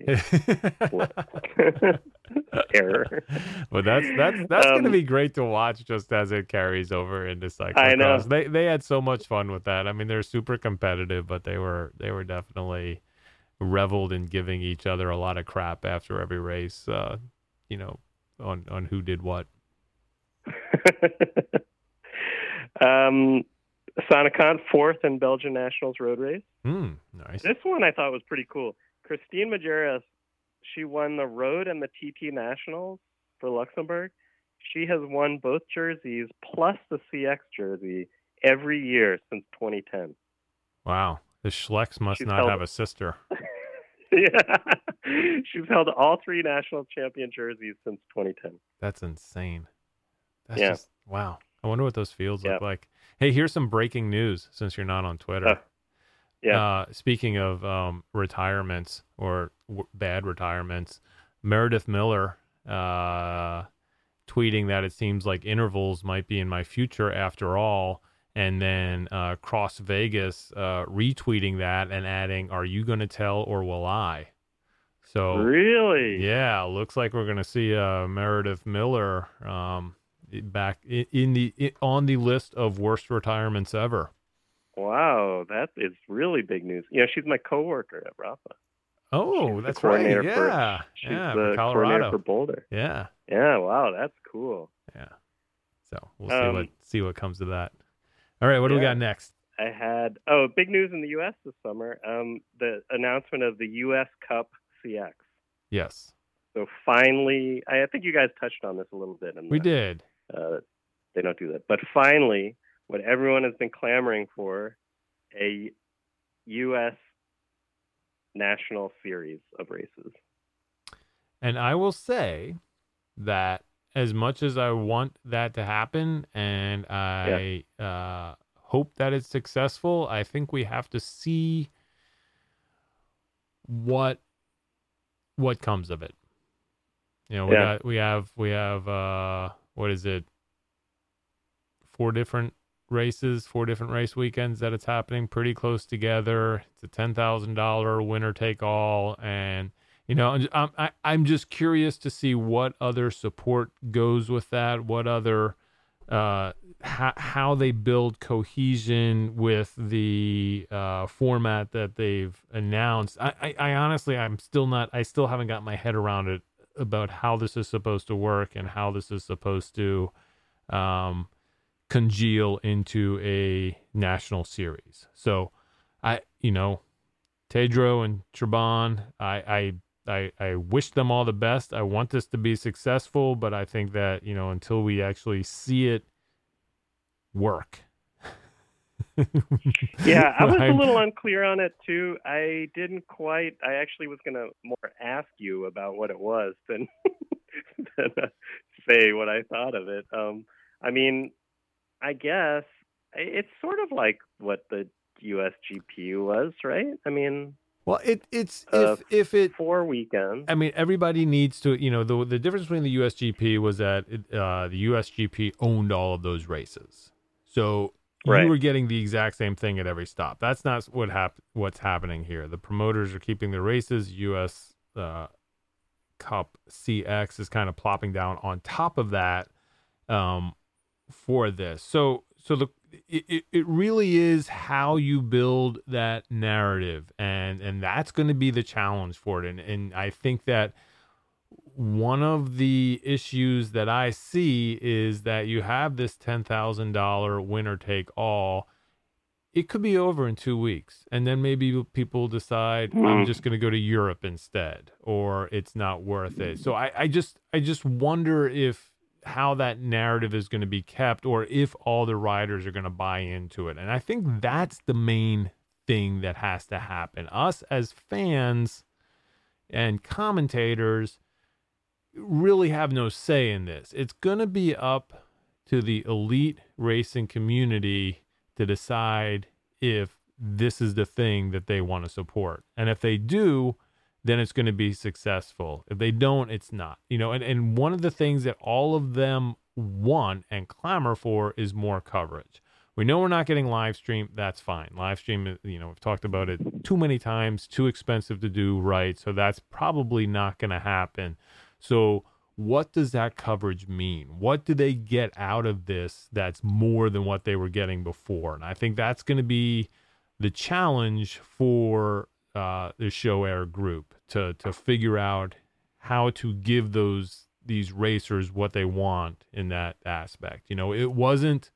B: error.
A: But that's going to be great to watch just as it carries over into cyclocross.
B: I know.
A: They had so much fun with that. I mean, they're super competitive, but they were definitely reveled in giving each other a lot of crap after every race, on who did what.
B: Sonicant, fourth in Belgian Nationals road race.
A: Nice.
B: This one I thought was pretty cool. Christine Majerus, she won the road and the TT Nationals for Luxembourg. She has won both jerseys plus the CX jersey every year since 2010.
A: Wow. The Schlecks must not have a sister.
B: Yeah. She's held all three national champion jerseys since 2010.
A: That's insane. That's just, wow. I wonder what those fields look like. Hey, here's some breaking news since you're not on Twitter. Speaking of retirements or bad retirements, Meredith Miller tweeting that it seems like intervals might be in my future after all. And then Cross Vegas retweeting that and adding, "Are you going to tell or will I?" So
B: really,
A: yeah, looks like we're going to see Meredith Miller back on the list of worst retirements ever.
B: Wow, that is really big news. She's my coworker at Rafa.
A: Oh, that's right. Yeah,
B: she's the coordinator for Boulder.
A: Yeah.
B: Wow, that's cool.
A: Yeah. So we'll see what comes of that. All right, what do we got next?
B: I had big news in the U.S. this summer. The announcement of the U.S. Cup CX.
A: Yes.
B: So finally, I think you guys touched on this a little bit.
A: We did.
B: They don't do that, but finally, what everyone has been clamoring for, a U.S. national series of races.
A: And I will say that as much as I want that to happen, and I hope that it's successful, I think we have to see what comes of it. We have what is it? 4 different race weekends that it's happening pretty close together. It's a $10,000 winner take all, and I'm just curious to see what other support goes with that, what other how they build cohesion with the format that they've announced. I honestly, I still haven't got my head around it about how this is supposed to work and how this is supposed to congeal into a national series. So Tedro and Trabon, I wish them all the best. I want this to be successful, but I think that, until we actually see it work,
B: Yeah, I was a little unclear on it too. I didn't quite. I actually was going to more ask you about what it was than than say what I thought of it. I mean, I guess it's sort of like what the USGP was, right? I mean,
A: Well, it's
B: uh,
A: if it
B: 4 weekends.
A: I mean, everybody needs to, the difference between the USGP was that the USGP owned all of those races. So you
B: Right.
A: were getting the exact same thing at every stop. That's not what's happening here. The promoters are keeping the races. US Cup CX is kind of plopping down on top of that for this. It really is how you build that narrative, and that's going to be the challenge for it. And I think that one of the issues that I see is that you have this $10,000 winner take all. It could be over in 2 weeks, and then maybe people decide I'm just going to go to Europe instead, or it's not worth it. So I just wonder if how that narrative is going to be kept, or if all the riders are going to buy into it. And I think that's the main thing that has to happen. Us as fans and commentators really have no say in this. It's going to be up to the elite racing community to decide if this is the thing that they want to support. And if they do, then it's going to be successful. If they don't, it's not. And one of the things that all of them want and clamor for is more coverage. We know we're not getting live stream. That's fine. Live stream, we've talked about it too many times, too expensive to do right. So that's probably not going to happen. So what does that coverage mean? What do they get out of this that's more than what they were getting before? And I think that's going to be the challenge for the Show Air group to figure out how to give these racers what they want in that aspect. It wasn't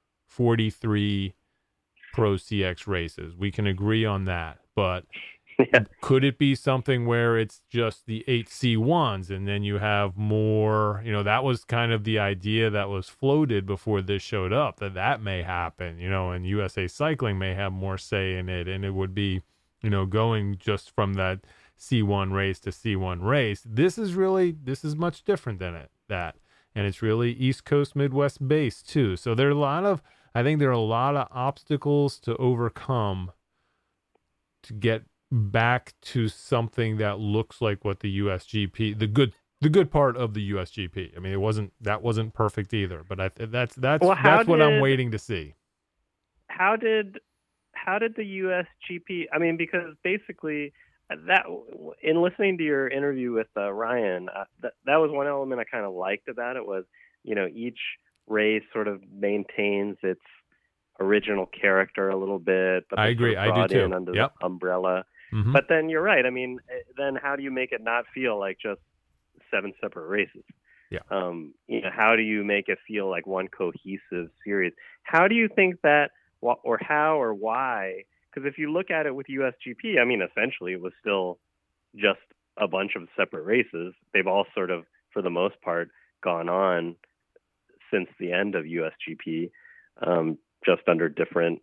A: 43 Pro CX races. We can agree on that, but could it be something where it's just the 8 C1s and then you have more, that was kind of the idea that was floated before this showed up, that may happen, and USA Cycling may have more say in it, and it would be, going just from that C1 race to C1 race. This is much different than that. And it's really East Coast, Midwest based too. So there are a lot of obstacles to overcome to get back to something that looks like what the USGP, the good part of the USGP. I mean, that wasn't perfect either, but that's what I'm waiting to see.
B: How did the USGP? I mean, because basically that in listening to your interview with Ryan, that was one element I kind of liked about it was, each race sort of maintains its original character a little bit, but
A: I agree.
B: Sort of
A: I do too.
B: Under the umbrella.
A: Mm-hmm.
B: But then you're right. I mean, then how do you make it not feel like just 7 separate races?
A: Yeah.
B: How do you make it feel like one cohesive series? How do you think that, or how or why? Because if you look at it with USGP, I mean, essentially it was still just a bunch of separate races. They've all sort of, for the most part, gone on since the end of USGP, just under different,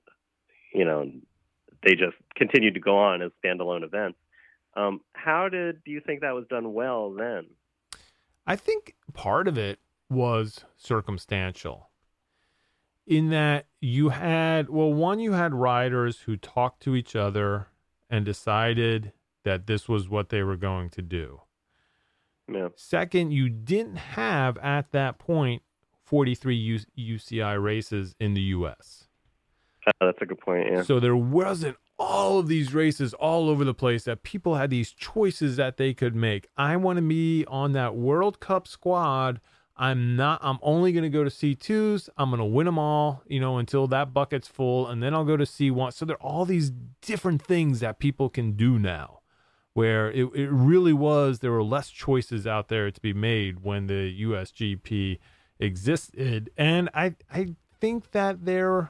B: they just continued to go on as standalone events. How do you think that was done well then?
A: I think part of it was circumstantial in that you had riders who talked to each other and decided that this was what they were going to do.
B: Yeah.
A: Second, you didn't have at that point 43 UCI races in the U.S.
B: That's a good point, yeah.
A: So there wasn't all of these races all over the place that people had these choices that they could make. I want to be on that World Cup squad. I'm only going to go to C2s. I'm going to win them all, until that bucket's full, and then I'll go to C1. So there are all these different things that people can do now, where it really was, there were less choices out there to be made when the USGP existed. And I think that there,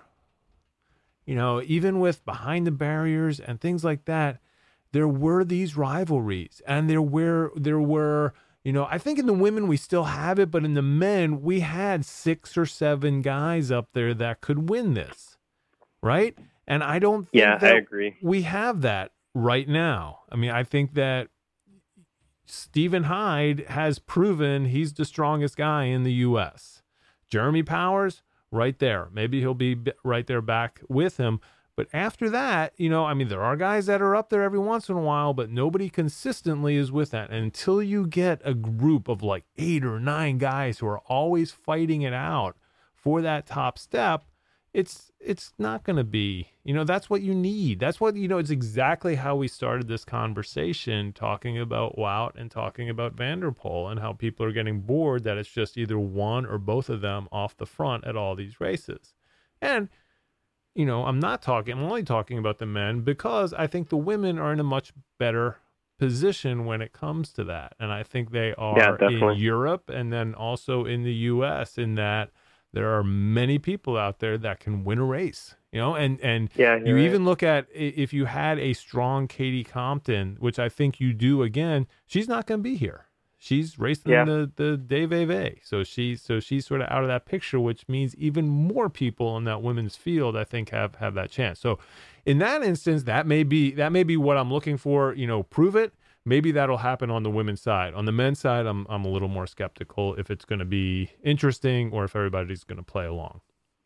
A: even with behind the barriers and things like that, there were these rivalries, and there were, I think in the women we still have it, but in the men we had 6 or 7 guys up there that could win this, right? And I don't think
B: Yeah,
A: that
B: I agree.
A: we have that right now. I mean, I think that Stephen Hyde has proven he's the strongest guy in the U.S. Jeremy Powers, right there. Maybe he'll be right there back with him. But after that, I mean, there are guys that are up there every once in a while, but nobody consistently is with that. And until you get a group of like 8 or 9 guys who are always fighting it out for that top step, it's not going to be, that's what you need. That's what, it's exactly how we started this conversation talking about Wout and talking about Van der Poel and how people are getting bored that it's just either one or both of them off the front at all these races. And, I'm only talking about the men because I think the women are in a much better position when it comes to that. And I think they are in Europe and then also in the US in that there are many people out there that can win a race, and you even look at if you had a strong Katie Compton, which I think you do again, she's not going to be here. She's racing the DVV. So she's sort of out of that picture, which means even more people in that women's field, I think, have that chance. So in that instance, that may be what I'm looking for, prove it. Maybe that'll happen on the women's side. On the men's side, I'm a little more skeptical if it's going to be interesting or if everybody's going to play along.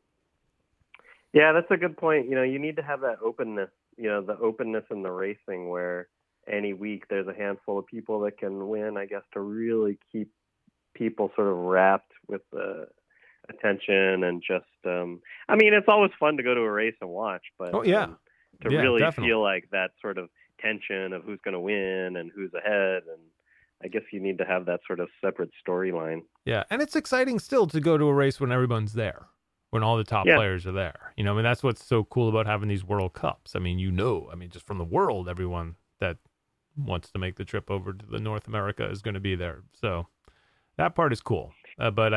B: Yeah, that's a good point. You need to have that openness, the openness in the racing where any week there's a handful of people that can win, I guess, to really keep people sort of wrapped with the attention and just, I mean, it's always fun to go to a race and watch, but really definitely feel like that sort of tension of who's going to win and who's ahead, and I guess you need to have that sort of separate storyline.
A: Yeah, and it's exciting still to go to a race when everyone's there, when all the top players are there. I mean, that's what's so cool about having these World Cups. I mean, just from the world, everyone that wants to make the trip over to the North America is going to be there. So that part is cool. But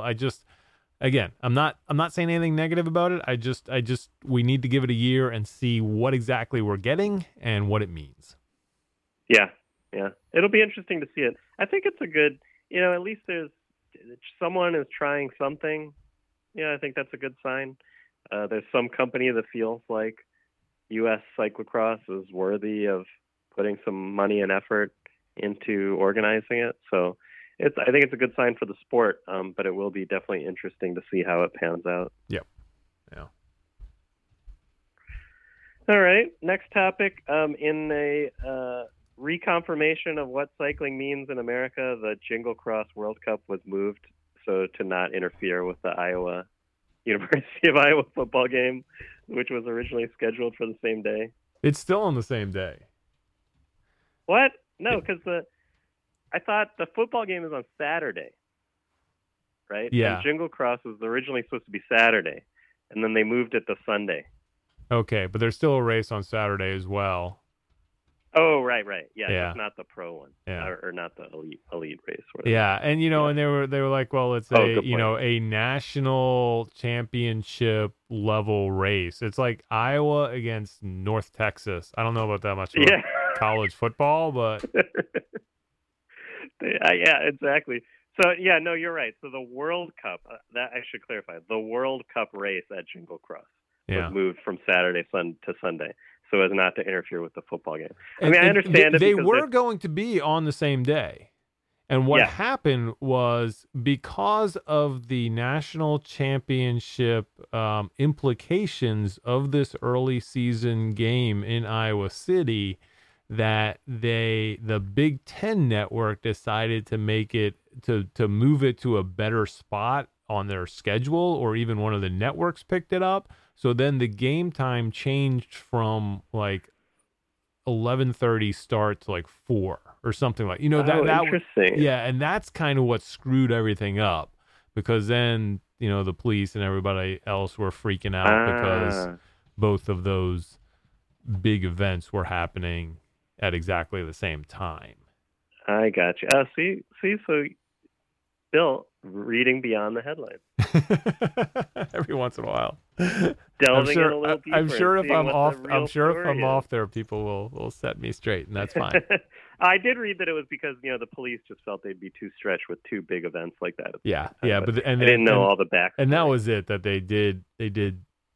A: again, I'm not saying anything negative about it. I just we need to give it a year and see what exactly we're getting and what it means.
B: Yeah. It'll be interesting to see it. I think it's a good, at least someone is trying something. Yeah, I think that's a good sign. There's some company that feels like U.S. cyclocross is worthy of putting some money and effort into organizing it. So I think it's a good sign for the sport, but it will be definitely interesting to see how it pans out.
A: Yep. Yeah.
B: All right. Next topic. In a reconfirmation of what cycling means in America, the Jingle Cross World Cup was moved so to not interfere with the University of Iowa football game, which was originally scheduled for the same day.
A: It's still on the same day.
B: What? No, because I thought the football game is on Saturday, right?
A: Yeah.
B: And Jingle Cross was originally supposed to be Saturday, and then they moved it to Sunday.
A: Okay, but there's still a race on Saturday as well.
B: Oh, right. Yeah. It's not the pro one, or not the elite race.
A: Yeah, and and they were like, well, it's a national championship level race. It's like Iowa against North Texas. I don't know about that much about college football, but
B: yeah, exactly. So no, you're right. So the World Cup, that I should clarify, the World Cup race at Jingle Cross was moved from Saturday to Sunday, so as not to interfere with the football game. I understand
A: they were going to be on the same day. And what happened was because of the national championship implications of this early season game in Iowa City, that the Big Ten network decided to make it to move it to a better spot on their schedule, or even one of the networks picked it up. So then the game time changed from like 11:30 start to like 4 or something like, that
B: interesting.
A: Yeah, and that's kind of what screwed everything up, because then the police and everybody else were freaking out because both of those big events were happening at exactly the same time.
B: I got you. See, so Bill, reading beyond the headlines.
A: Every once in a while.
B: Delving in a little deeper.
A: I'm sure if I'm off there, people will set me straight, and that's fine.
B: I did read that it was because, the police just felt they'd be too stretched with two big events like that.
A: Yeah.
B: But I didn't know all the back.
A: And that was it, that they did. It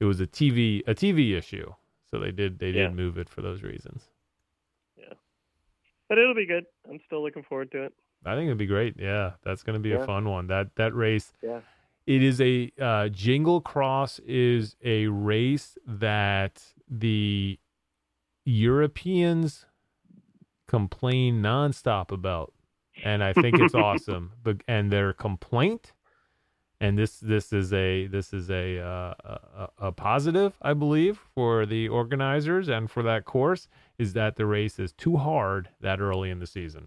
A: it was a TV issue. So they did move it for those reasons.
B: Yeah. But it'll be good. I'm still looking forward to it.
A: I think it'd be great. Yeah, that's going to be a fun one. That race.
B: Yeah.
A: It is a Jingle Cross is a race that the Europeans complain nonstop about, and I think it's awesome. But and their complaint, and this is a positive, I believe, for the organizers and for that course, is that the race is too hard that early in the season.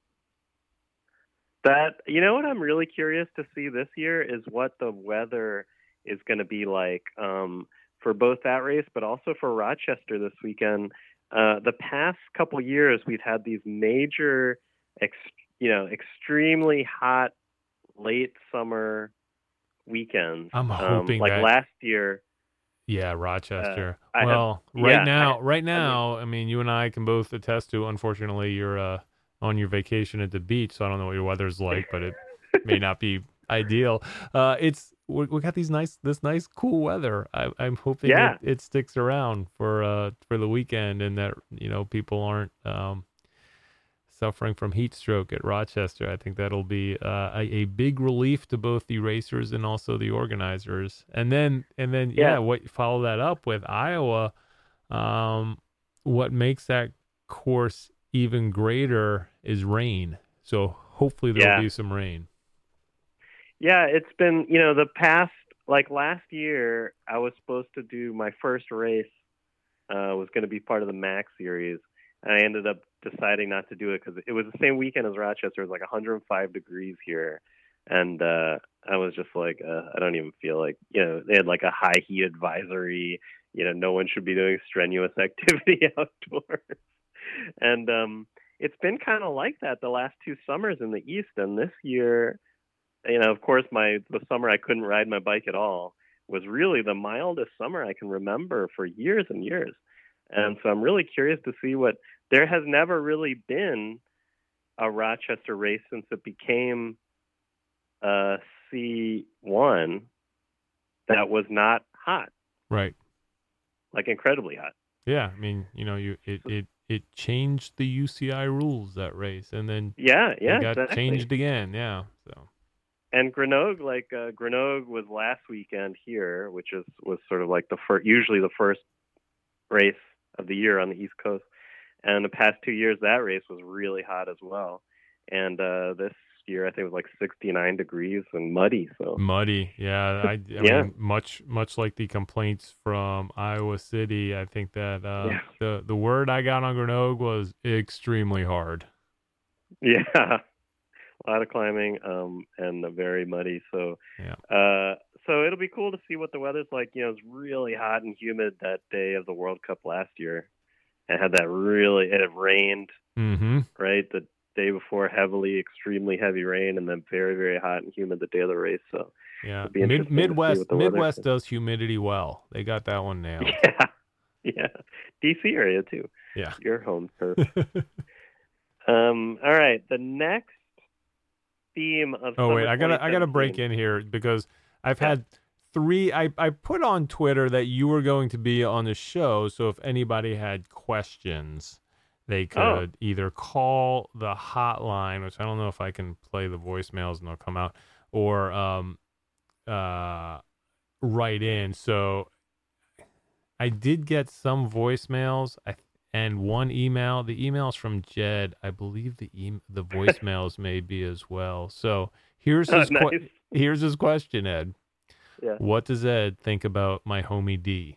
B: That, what I'm really curious to see this year is what the weather is going to be like for both that race, but also for Rochester this weekend. The past couple years, we've had these major, extremely hot late summer weekends.
A: I'm hoping
B: like last year.
A: Yeah, Rochester. Right now, I mean, you and I can both attest to. Unfortunately, you're on your vacation at the beach, so I don't know what your weather's like, but it may not be ideal. We got this nice cool weather. I'm hoping it sticks around for the weekend, and that people aren't suffering from heat stroke at Rochester. I think that'll be a big relief to both the racers and also the organizers. And then what follow that up with Iowa. What makes that course even greater is rain. So hopefully there'll be some rain.
B: Yeah, it's been, the past, like last year, I was supposed to do my first race, was going to be part of the Max series. And I ended up deciding not to do it because it was the same weekend as Rochester. It was like 105 degrees here. And I was just like, I don't even feel like, they had like a high heat advisory. No one should be doing strenuous activity outdoors. And it's been kind of like that the last two summers in the East. And this year, of course, the summer I couldn't ride my bike at all was really the mildest summer I can remember for years and years. And so I'm really curious to see there has never really been a Rochester race since it became C1 that was not hot.
A: Right.
B: Like incredibly hot.
A: Yeah. I mean, it changed the UCI rules, that race, and then it got changed again. Yeah. So.
B: And Grenoble, Grenoble was last weekend here, which was sort of like usually the first race of the year on the East Coast. And the past 2 years, that race was really hot as well. And this year, I think it was like 69 degrees and muddy. So
A: muddy, yeah. I mean, much like the complaints from Iowa City, I think that the word I got on Grenoble was extremely hard.
B: Yeah, a lot of climbing and very muddy. So so it'll be cool to see what the weather's like. It's really hot and humid that day of the World Cup last year. It had it had rained, right? The day before, extremely heavy rain, and then very, very hot and humid the day of the race. So
A: yeah, Midwest does humidity well. They got that one nailed.
B: Yeah, DC area too.
A: Yeah,
B: your home turf. All right, the next theme of
A: I gotta break in here because I've had 3. I put on Twitter that you were going to be on the show, so if anybody had questions, they could either call the hotline, which I don't know if I can play the voicemails and they'll come out, or write in. So I did get some voicemails and one email. The email's from Jed. I believe the voicemails may be as well. So here's his question, Ed.
B: Yeah.
A: What does Ed think about my homie D?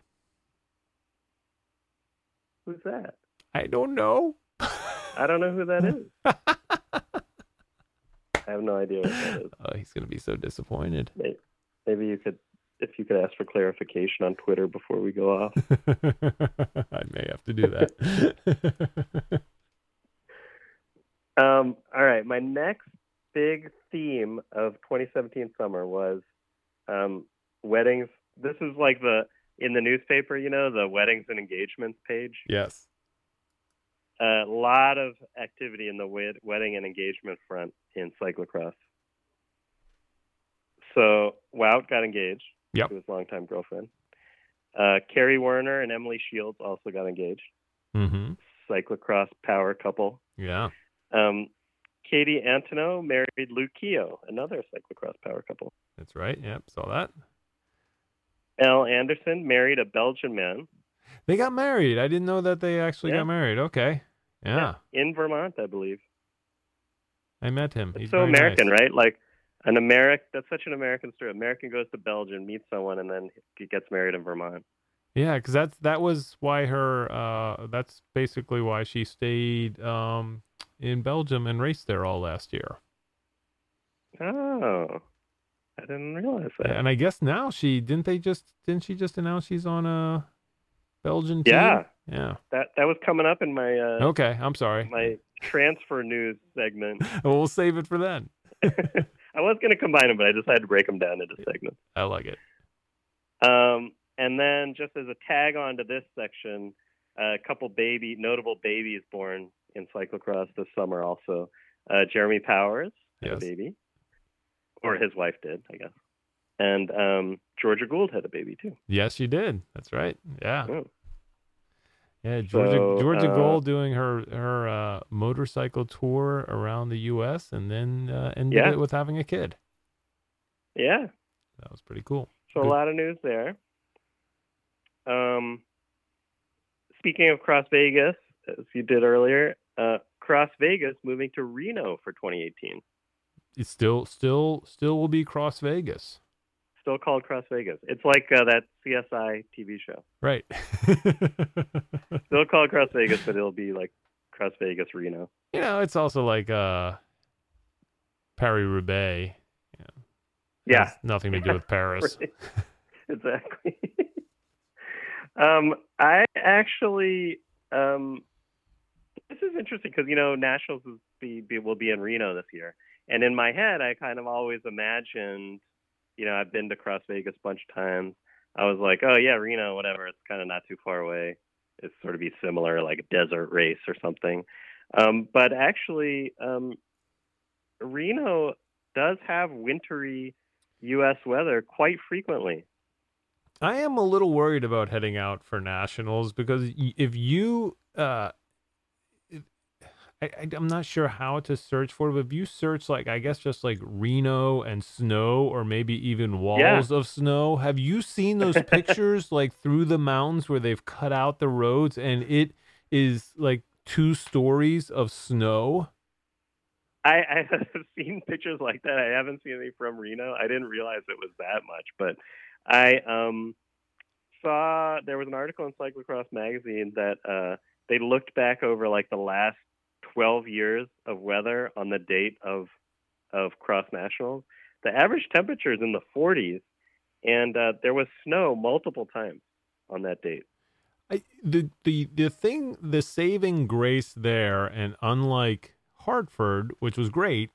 B: Who's that?
A: I don't know.
B: I don't know who that is. I have no idea what that is.
A: Oh, he's going to be so disappointed.
B: Maybe if you could ask for clarification on Twitter before we go off.
A: I may have to do that.
B: All right. My next big theme of 2017 summer was weddings. This is like in the newspaper, the weddings and engagements page.
A: Yes.
B: A lot of activity in the wedding and engagement front in cyclocross. So Wout got engaged to his longtime girlfriend. Carrie Werner and Emily Shields also got engaged.
A: Mm-hmm.
B: Cyclocross power couple.
A: Yeah.
B: Katie Antonou married Luke Keough, another cyclocross power couple.
A: That's right. Yep. Saw that.
B: Elle Anderson married a Belgian man.
A: They got married. I didn't know that they actually got married. Okay. Yeah.
B: In Vermont, I believe.
A: I met him.
B: It's
A: He's
B: so
A: very
B: American,
A: nice.
B: right? Like that's such an American story. American goes to Belgium, meets someone, and then he gets married in Vermont.
A: Yeah, because that was why that's basically why she stayed in Belgium and raced there all last year.
B: Oh, I didn't realize that.
A: And I guess now didn't she just announce she's on a Belgian team?
B: Yeah. That was coming up in my
A: okay, I'm sorry.
B: My transfer news segment.
A: Well, we'll save it for then.
B: I was going to combine them, but I decided to break them down into segments.
A: I like it.
B: And then just as a tag on to this section, a couple notable babies born in cyclocross this summer also. Jeremy Powers had a baby. Or his wife did, I guess. And Georgia Gould had a baby too.
A: Yes, she did. That's right. Yeah.
B: Oh.
A: Yeah, Georgia Gould doing her motorcycle tour around the U.S. and then ended it with having a kid.
B: Yeah.
A: That was pretty cool.
B: So a lot of news there. Speaking of Cross Vegas, as you did earlier, Cross Vegas moving to Reno for 2018.
A: It's still will be Cross Vegas.
B: Still called Cross Vegas. It's like that CSI TV show.
A: Right.
B: Still called Cross Vegas, but it'll be like Cross Vegas Reno.
A: You know, it's also like Paris-Roubaix.
B: Yeah.
A: Nothing to do with Paris.
B: Exactly. I actually, this is interesting because, Nationals will be in Reno this year. And in my head, I kind of always imagined, I've been to Cross Vegas a bunch of times. I was like, oh, yeah, Reno, whatever. It's kind of not too far away. It's sort of be similar, like a desert race or something. But actually, Reno does have wintry U.S. weather quite frequently.
A: I am a little worried about heading out for Nationals because if you, I'm not sure how to search for it, but if you search just like Reno and snow or maybe even walls of snow, have you seen those pictures like through the mountains where they've cut out the roads and it is like 2 stories of snow?
B: I have seen pictures like that. I haven't seen any from Reno. I didn't realize it was that much, but I saw there was an article in Cyclocross magazine that they looked back over like the last 12 years of weather on the date of Cross Nationals. The average temperature is in the 40s, and there was snow multiple times on that date.
A: The saving grace there, and unlike Hartford, which was great,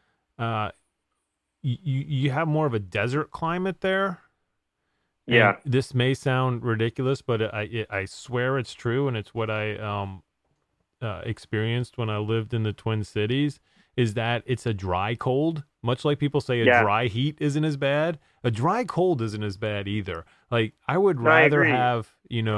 A: you have more of a desert climate there.
B: Yeah.
A: And this may sound ridiculous, but I swear it's true, and it's what I experienced when I lived in the Twin Cities, is that it's a dry cold. Much like people say a dry heat isn't as bad, a dry cold isn't as bad either. Like, I would rather have,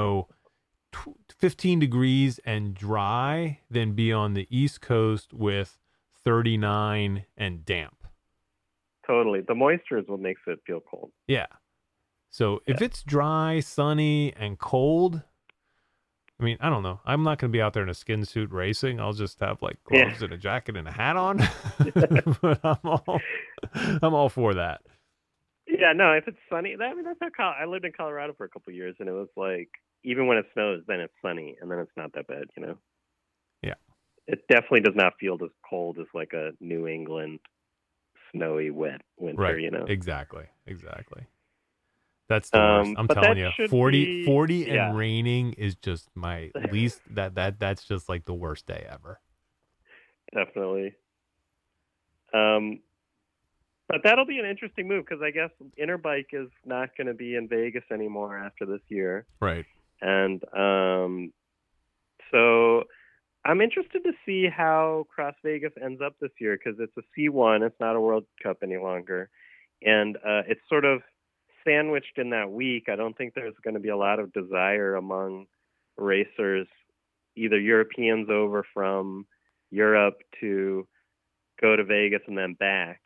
A: 15 degrees and dry than be on the East Coast with 39 and damp.
B: Totally. The moisture is what makes it feel cold.
A: Yeah. So if it's dry, sunny, and cold, I mean, I don't know. I'm not going to be out there in a skin suit racing. I'll just have like gloves and a jacket and a hat on. But I'm all for that.
B: Yeah, no, if it's sunny, that's how I lived in Colorado for a couple of years, and it was like, even when it snows, then it's sunny, and then it's not that bad,
A: Yeah.
B: It definitely does not feel as cold as like a New England snowy, wet winter,
A: Right. Exactly. That's the worst. I'm telling you, 40 and raining is just my least. That's just like the worst day ever.
B: Definitely. But that'll be an interesting move because I guess Interbike is not going to be in Vegas anymore after this year.
A: Right.
B: And so I'm interested to see how Cross Vegas ends up this year because it's a C1. It's not a World Cup any longer. And it's sort of sandwiched in that week, I don't think there's going to be a lot of desire among racers, either Europeans over from Europe to go to Vegas and then back,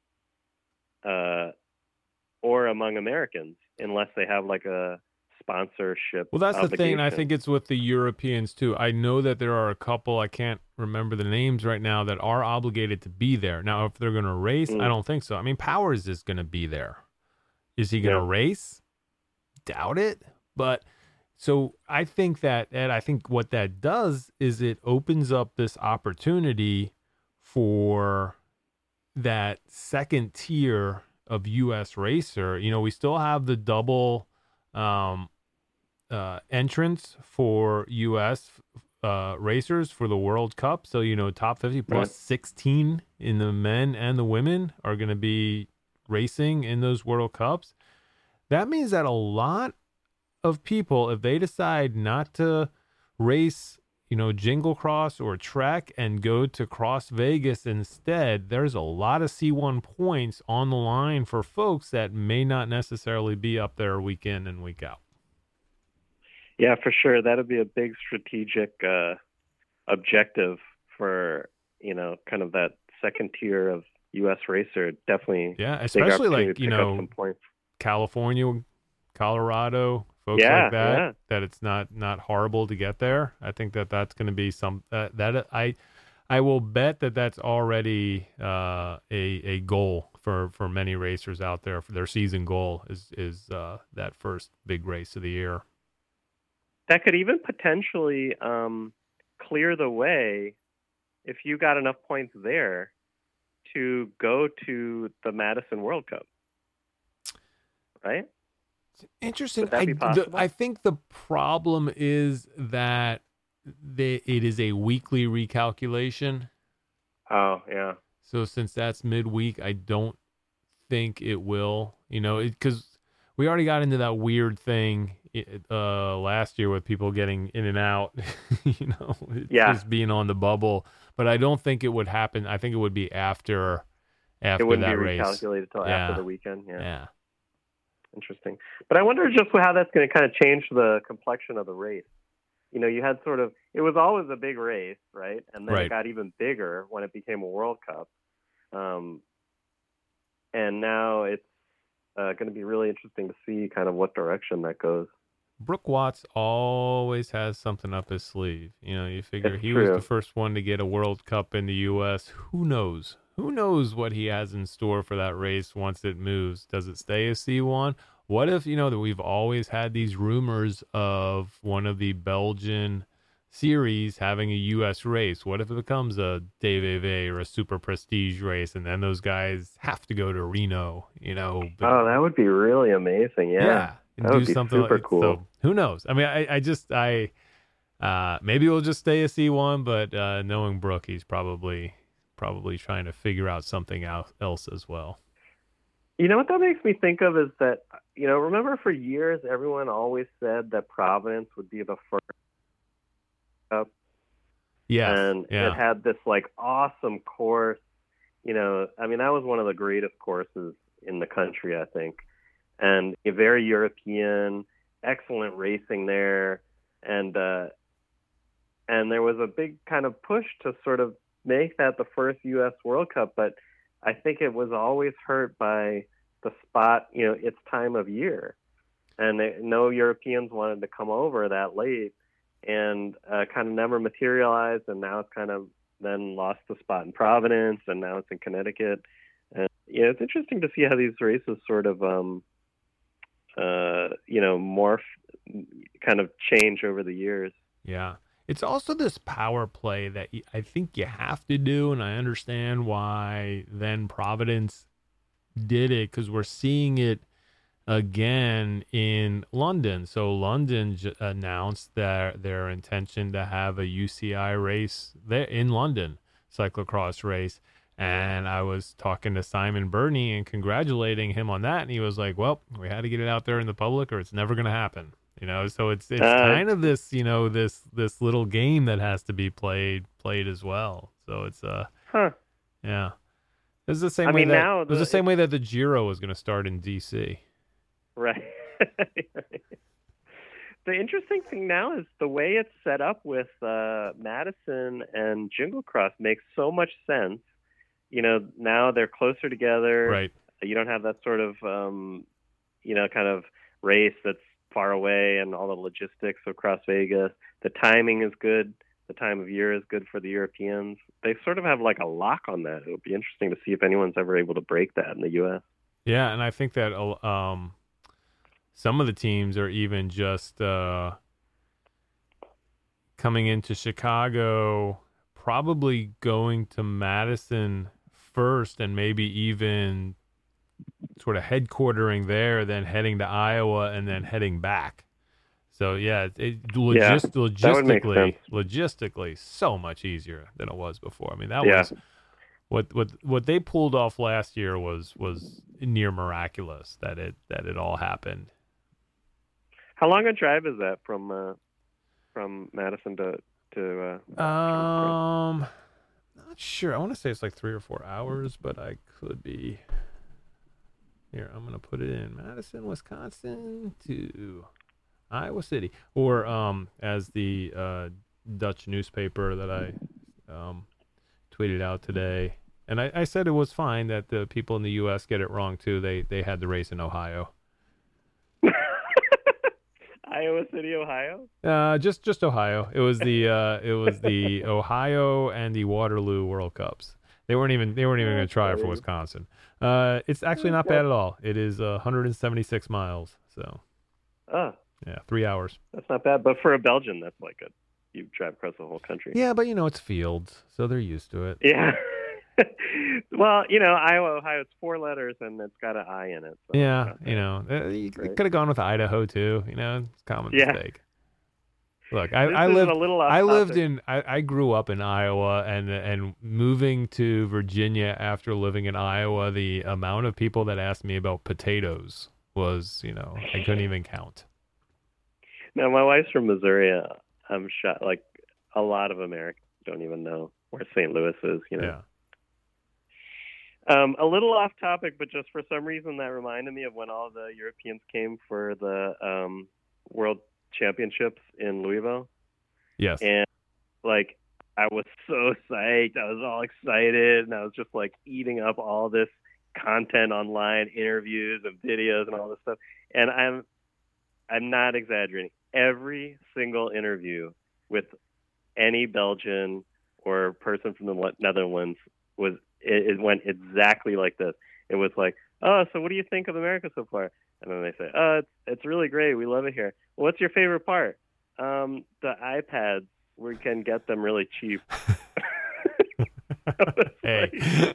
B: or among Americans, unless they have like a sponsorship.
A: Well, that's
B: obligation.
A: the thing. And I think it's with the Europeans too. I know that there are a couple, I can't remember the names right now, that are obligated to be there. Now, if they're going to race, I don't think so. I mean, Powers is going to be there. Is he going to race? Doubt it. But so I think that, Ed, I think what that does is it opens up this opportunity for that second tier of U.S. racer. You know, we still have the double entrance for U.S. Racers for the World Cup. So, you know, top 50 plus 16 in the men and the women are going to be racing in those World Cups. That means that a lot of people, if they decide not to race, you know, Jingle Cross or Trek and go to Cross Vegas instead, there's a lot of C1 points on the line for folks that may not necessarily be up there week in and week out.
B: Yeah, for sure. That'll be a big strategic objective for, you know, kind of that second tier of U.S. racer. Definitely.
A: Yeah, especially like, you know, California, Colorado, folks like that, that it's not horrible to get there. I think that that's going to be some that I will bet that that's already a goal for many racers out there. For their season goal is that first big race of the year.
B: That could even potentially clear the way, if you got enough points there, to go to the Madison World Cup. Right?
A: Interesting.
B: Would that be possible?
A: I think the problem is that it is a weekly recalculation.
B: Oh, yeah.
A: So since that's midweek, I don't think it will, you know, because we already got into that weird thing last year with people getting in and out, you know, just being on the bubble. But I don't think it would happen. I think it would be after that race. It wouldn't be
B: recalculated until after the weekend.
A: Yeah.
B: Interesting. But I wonder just how that's going to kind of change the complexion of the race. You know, you had it was always a big race, right? And then it got even bigger when it became a World Cup. And now it's going to be really interesting to see kind of what direction that goes.
A: Brooke Watts always has something up his sleeve. You know, you figure he was the first one to get a World Cup in the U.S. Who knows? Who knows what he has in store for that race once it moves? Does it stay a C1? What if, you know, that we've always had these rumors of one of the Belgian series having a U.S. race? What if it becomes a DVV or a Super Prestige race, and then those guys have to go to Reno, you know?
B: Oh, that would be really amazing. Yeah.
A: And
B: that
A: do
B: would be
A: something
B: super cool.
A: So who knows? I mean, maybe we'll just stay a C1, but knowing Brooke, he's probably trying to figure out something else as well.
B: You know what that makes me think of is that, you know, remember for years everyone always said that Providence would be the first Cup.
A: Yeah.
B: And it had this like awesome course. You know, I mean, that was one of the greatest courses in the country, I think. And a very European, excellent racing there. And there was a big kind of push to sort of make that the first U.S. World Cup. But I think it was always hurt by the spot, you know, its time of year. And no Europeans wanted to come over that late, and kind of never materialized. And now it's kind of then lost the spot in Providence, and now it's in Connecticut. And, you know, it's interesting to see how these races sort of, you know, morph, kind of change over the years.
A: Yeah. It's also this power play that I think you have to do, and I understand why then Providence did it, because we're seeing it again in London. So London announced their intention to have a UCI race there in London, cyclocross race. And I was talking to Simon Burney and congratulating him on that, and he was like, well, we had to get it out there in the public or it's never going to happen. You know, so it's kind of this, you know, this little game that has to be played as well. So it's yeah. It's the same way that the Giro was going to start in DC.
B: Right. The interesting thing now is the way it's set up with Madison and Jingle Cross makes so much sense. Now they're closer together.
A: Right.
B: You don't have that sort of, kind of race that's far away and all the logistics of Cross Vegas. The timing is good. The time of year is good for the Europeans. They sort of have like a lock on that. It would be interesting to see if anyone's ever able to break that in the U.S.
A: Yeah, and I think that some of the teams are even just coming into Chicago, probably going to Madison first and maybe even sort of headquartering there, then heading to Iowa and then heading back. So, yeah,
B: That would make sense.
A: logistically, so much easier than it was before. I mean, that
B: Yeah.
A: was what they pulled off last year was near miraculous that it all happened.
B: How long a drive is that from Madison to
A: Not sure. I want to say it's like 3 or 4 hours, but I could be. Here, I'm gonna put it in Madison, Wisconsin to Iowa City, or as the Dutch newspaper that I tweeted out today, and I said it was fine that the people in the U.S. get it wrong too. They had the race in Ohio.
B: Iowa City, Ohio?
A: Just Ohio. It was the Ohio and the Waterloo World Cups. They weren't even going to try for Wisconsin. It's actually not bad at all. It is 176 miles. So, yeah, 3 hours.
B: That's not bad. But for a Belgian, that's like you drive across the whole country.
A: Yeah, but it's fields, so they're used to it.
B: Yeah. Well, Iowa, Ohio, it's 4 letters and it's got an I in it. So
A: Yeah, you could have gone with Idaho too. It's a common mistake. Look, I grew up in Iowa, and moving to Virginia after living in Iowa, the amount of people that asked me about potatoes was, I couldn't even count.
B: Now, my wife's from Missouri. I'm shocked. Like, a lot of Americans don't even know where St. Louis is,
A: Yeah.
B: A little off topic, but just for some reason that reminded me of when all the Europeans came for the World Championships in Louisville.
A: Yes.
B: And like, I was so psyched. I was all excited, and I was just like eating up all this content online, interviews and videos and all this stuff. And I'm not exaggerating. Every single interview with any Belgian or person from the Netherlands it went exactly like this. It was like, oh, so what do you think of America so far? And then they say, oh, it's really great. We love it here. Well, what's your favorite part? The iPads. We can get them really cheap.
A: Hey.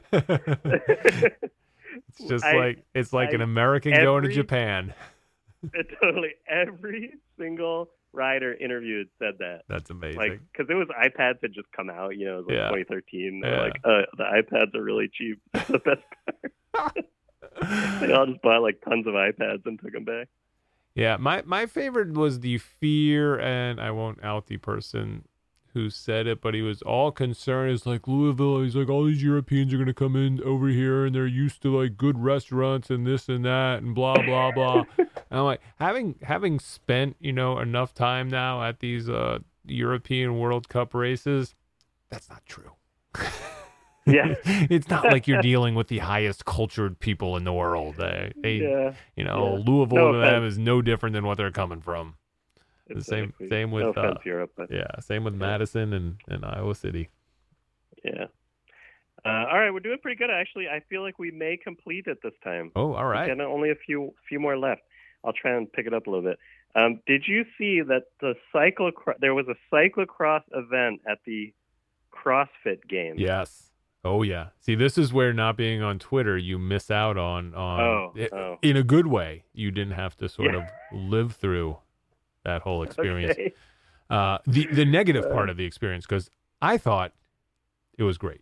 A: It's like an American going to Japan.
B: Totally. Every single rider interviewed said that.
A: That's amazing.
B: Like, because it was iPads had just come out, it was like 2013. They're like, the iPads are really cheap. That's the best part. They all just bought like tons of iPads and took them back.
A: Yeah, my favorite was the fear, and I won't out the person who said it, but he was all concerned. It's like Louisville. He's like, all these Europeans are going to come in over here, and they're used to like good restaurants and this and that and blah blah blah. And I'm like, having spent enough time now at these European World Cup races, that's not true.
B: Yeah,
A: it's not like you're dealing with the highest cultured people in the world. Louisville to them is no different than what they're coming from.
B: Exactly.
A: The same with
B: no offense, Europe, but...
A: same with Madison and Iowa City.
B: Yeah. All right, we're doing pretty good actually. I feel like we may complete it this time.
A: Oh, all right.
B: And only a few more left. I'll try and pick it up a little bit. Did you see that there was a cyclocross event at the CrossFit Games?
A: Yes. Oh yeah. See, this is where not being on Twitter, you miss out on in a good way. You didn't have to sort of live through that whole experience.
B: Okay.
A: The negative part of the experience, because I thought it was great.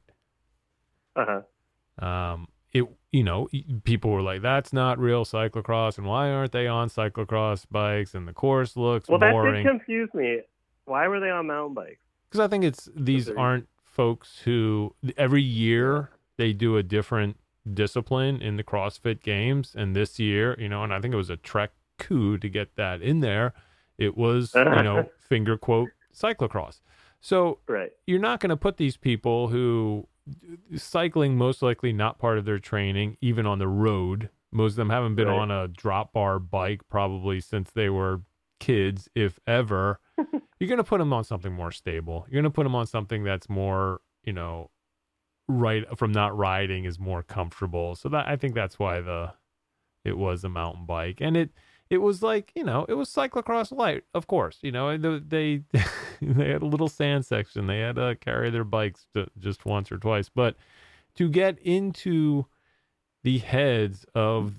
A: People were like, that's not real cyclocross, and why aren't they on cyclocross bikes? And the course looks boring.
B: Well, that did confuse me. Why were they on mountain bikes?
A: Because I think these aren't folks who every year they do a different discipline in the CrossFit Games. And this year, and I think it was a Trek coup to get that in there. It was, finger quote, cyclocross. So
B: right.
A: You're not going to put these people who cycling most likely not part of their training, even on the road. Most of them haven't been on a drop bar bike probably since they were kids, if ever. You're going to put them on something more stable. You're going to put them on something that's more, right from not riding is more comfortable. So I think that's why it was a mountain bike. And it was like, it was cyclocross light, of course. They they had a little sand section. They had to carry their bikes just once or twice. But to get into the heads of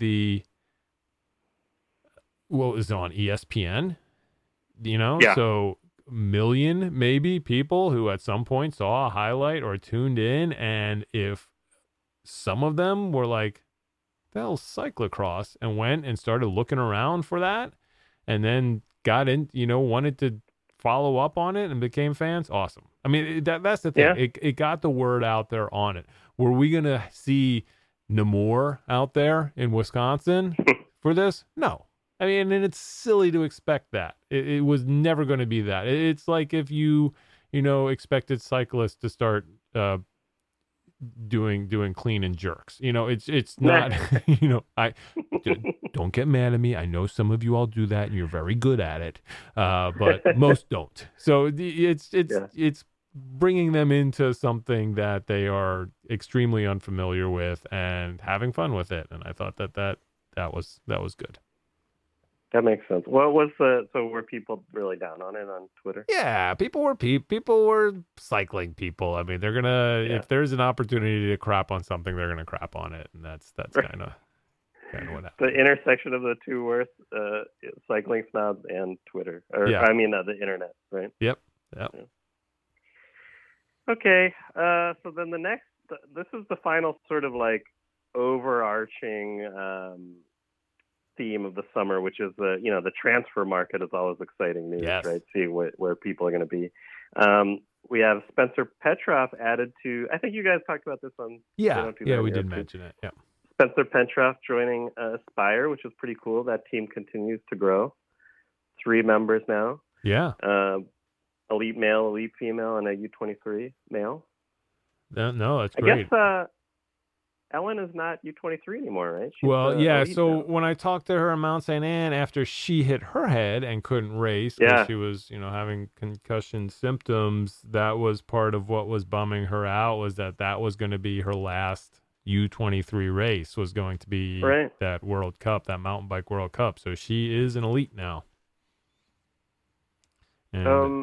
A: what was on ESPN, so million maybe people who at some point saw a highlight or tuned in, and if some of them were like, the hell's cyclocross, and went and started looking around for that, and then got in, wanted to follow up on it and became fans. Awesome. I mean, that's the thing.
B: Yeah.
A: It got the word out there on it. Were we gonna see Namor out there in Wisconsin for this? No. I mean, and it's silly to expect that. It was never going to be that. It's like if you expected cyclists to start doing clean and jerks. It's not. Don't get mad at me. I know some of you all do that, and you're very good at it, but most don't. So it's bringing them into something that they are extremely unfamiliar with and having fun with it. And I thought that was good.
B: That makes sense. What was so were people really down on it on Twitter?
A: Yeah, people were cycling people. I mean, they're gonna if there's an opportunity to crap on something, they're gonna crap on it, and that's kind of what happened.
B: The intersection of the two worst, cycling snobs and Twitter, the internet, right?
A: Yep.
B: Yeah. Okay, so then this is the final sort of like overarching theme of the summer, which is the transfer market is always exciting news, right? Seeing where people are going to be. We have Spencer Petrov added to. I think you guys talked about this on.
A: Yeah, we did mention it. Yeah,
B: Spencer Petrov joining Aspire, which is pretty cool. That team continues to grow. 3 members now.
A: Yeah.
B: Elite male, elite female, and a U23 male.
A: No, that's great.
B: I guess Ellen is not U23 anymore, right?
A: She's so when I talked to her in Mount St. Anne after she hit her head and couldn't race because she was, having concussion symptoms, that was part of what was bumming her out, was that was going to be her last U23 race, was going to be that World Cup, that mountain bike World Cup. So she is an elite now. And,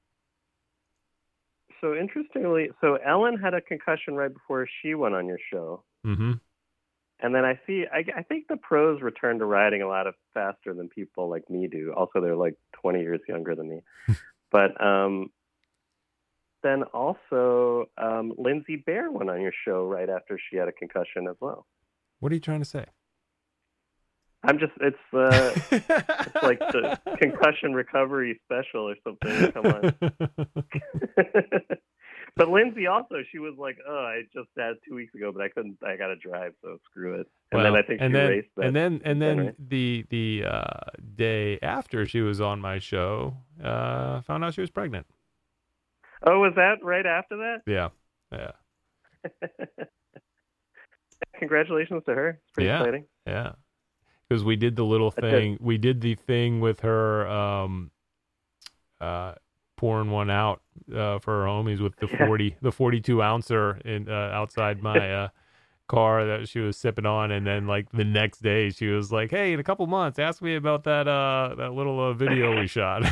B: so interestingly, Ellen had a concussion right before she went on your show.
A: Mm-hmm.
B: And then I think the pros return to riding a lot faster than people like me do. Also, they're like 20 years younger than me. But then also Lindsay Bear went on your show right after she had a concussion as well.
A: What are you trying to say?
B: It's like the concussion recovery special or something. Come on. But Lindsay also, she was like, I just had 2 weeks ago, but I got to drive, so screw it. And then I think she raced that.
A: And then right? the day after she was on my show, found out she was pregnant.
B: Oh, was that right after that?
A: Yeah.
B: Congratulations to her. It's pretty exciting.
A: Yeah. Because we did the little thing. We did the thing with her pouring one out for her homies with the 42 ouncer in outside my car that she was sipping on, and then like the next day she was like, "Hey, in a couple months, ask me about that little video we shot."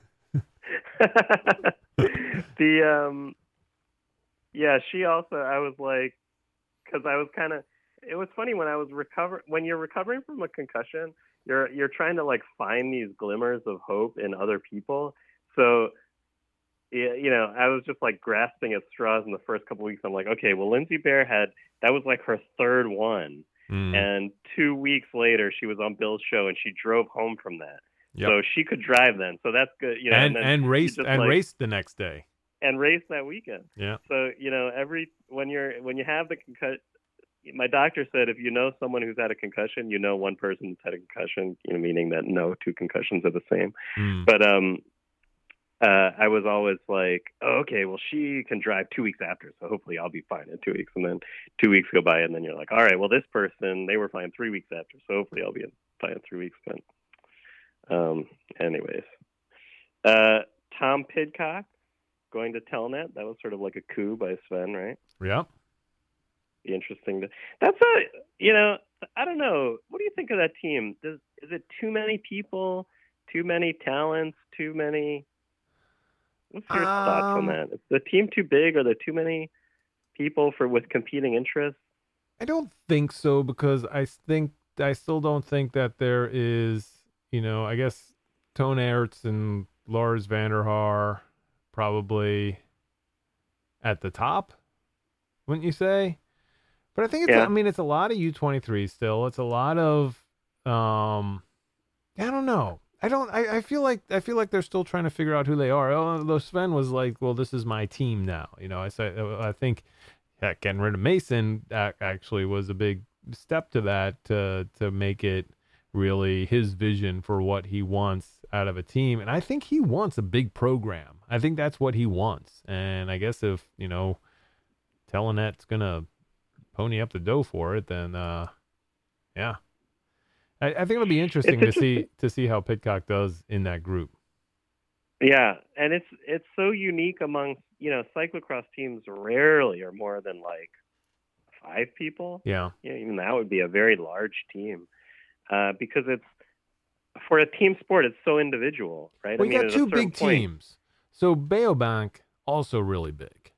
B: She also, I was like, because I was kind of. It was funny when I was when you're recovering from a concussion, you're trying to like find these glimmers of hope in other people. So, I was just like grasping at straws in the first couple of weeks. I'm like, okay, well, Lindsay Bear that was like her third one. And 2 weeks later, she was on Bill's show and she drove home from that. Yep. So she could drive then. So that's good.
A: And raced the next day.
B: And raced that weekend.
A: Yeah.
B: So, when you have the my doctor said if you know someone who's had a concussion, you know one person who's had a concussion, meaning that no two concussions are the same. But I was always like, oh, okay, well, she can drive 2 weeks after, so hopefully I'll be fine in 2 weeks. And then 2 weeks go by, and then you're like, all right, well, this person, they were fine 3 weeks after, so hopefully I'll be fine in 3 weeks. But anyways, Tom Pidcock going to Telnet. That was sort of like a coup by Sven, right?
A: Yeah.
B: Be interesting to. That's I don't know. What do you think of that team? Is it too many people, too many talents, too many? What's your thoughts on that? Is the team too big? Are there too many people with competing interests?
A: I don't think so, because I still don't think that there is, I guess Toon Aerts and Lars van der Haar probably at the top, wouldn't you say? But I think it's a lot of U23 still. It's a lot of I don't know. I feel like they're still trying to figure out who they are. Although Sven was like, well, this is my team now. I think getting rid of Mason actually was a big step to that, to make it really his vision for what he wants out of a team. And I think he wants a big program. I think that's what he wants. And I guess if, Telenet's going to pony up the dough for it, then yeah. I think it'll be interesting to see how Pidcock does in that group.
B: Yeah, and it's so unique among cyclocross teams. Rarely are more than like 5 people.
A: Yeah,
B: even that would be a very large team, because it's for a team sport. It's so individual, right?
A: We got 2 big teams. So Beobank also really big,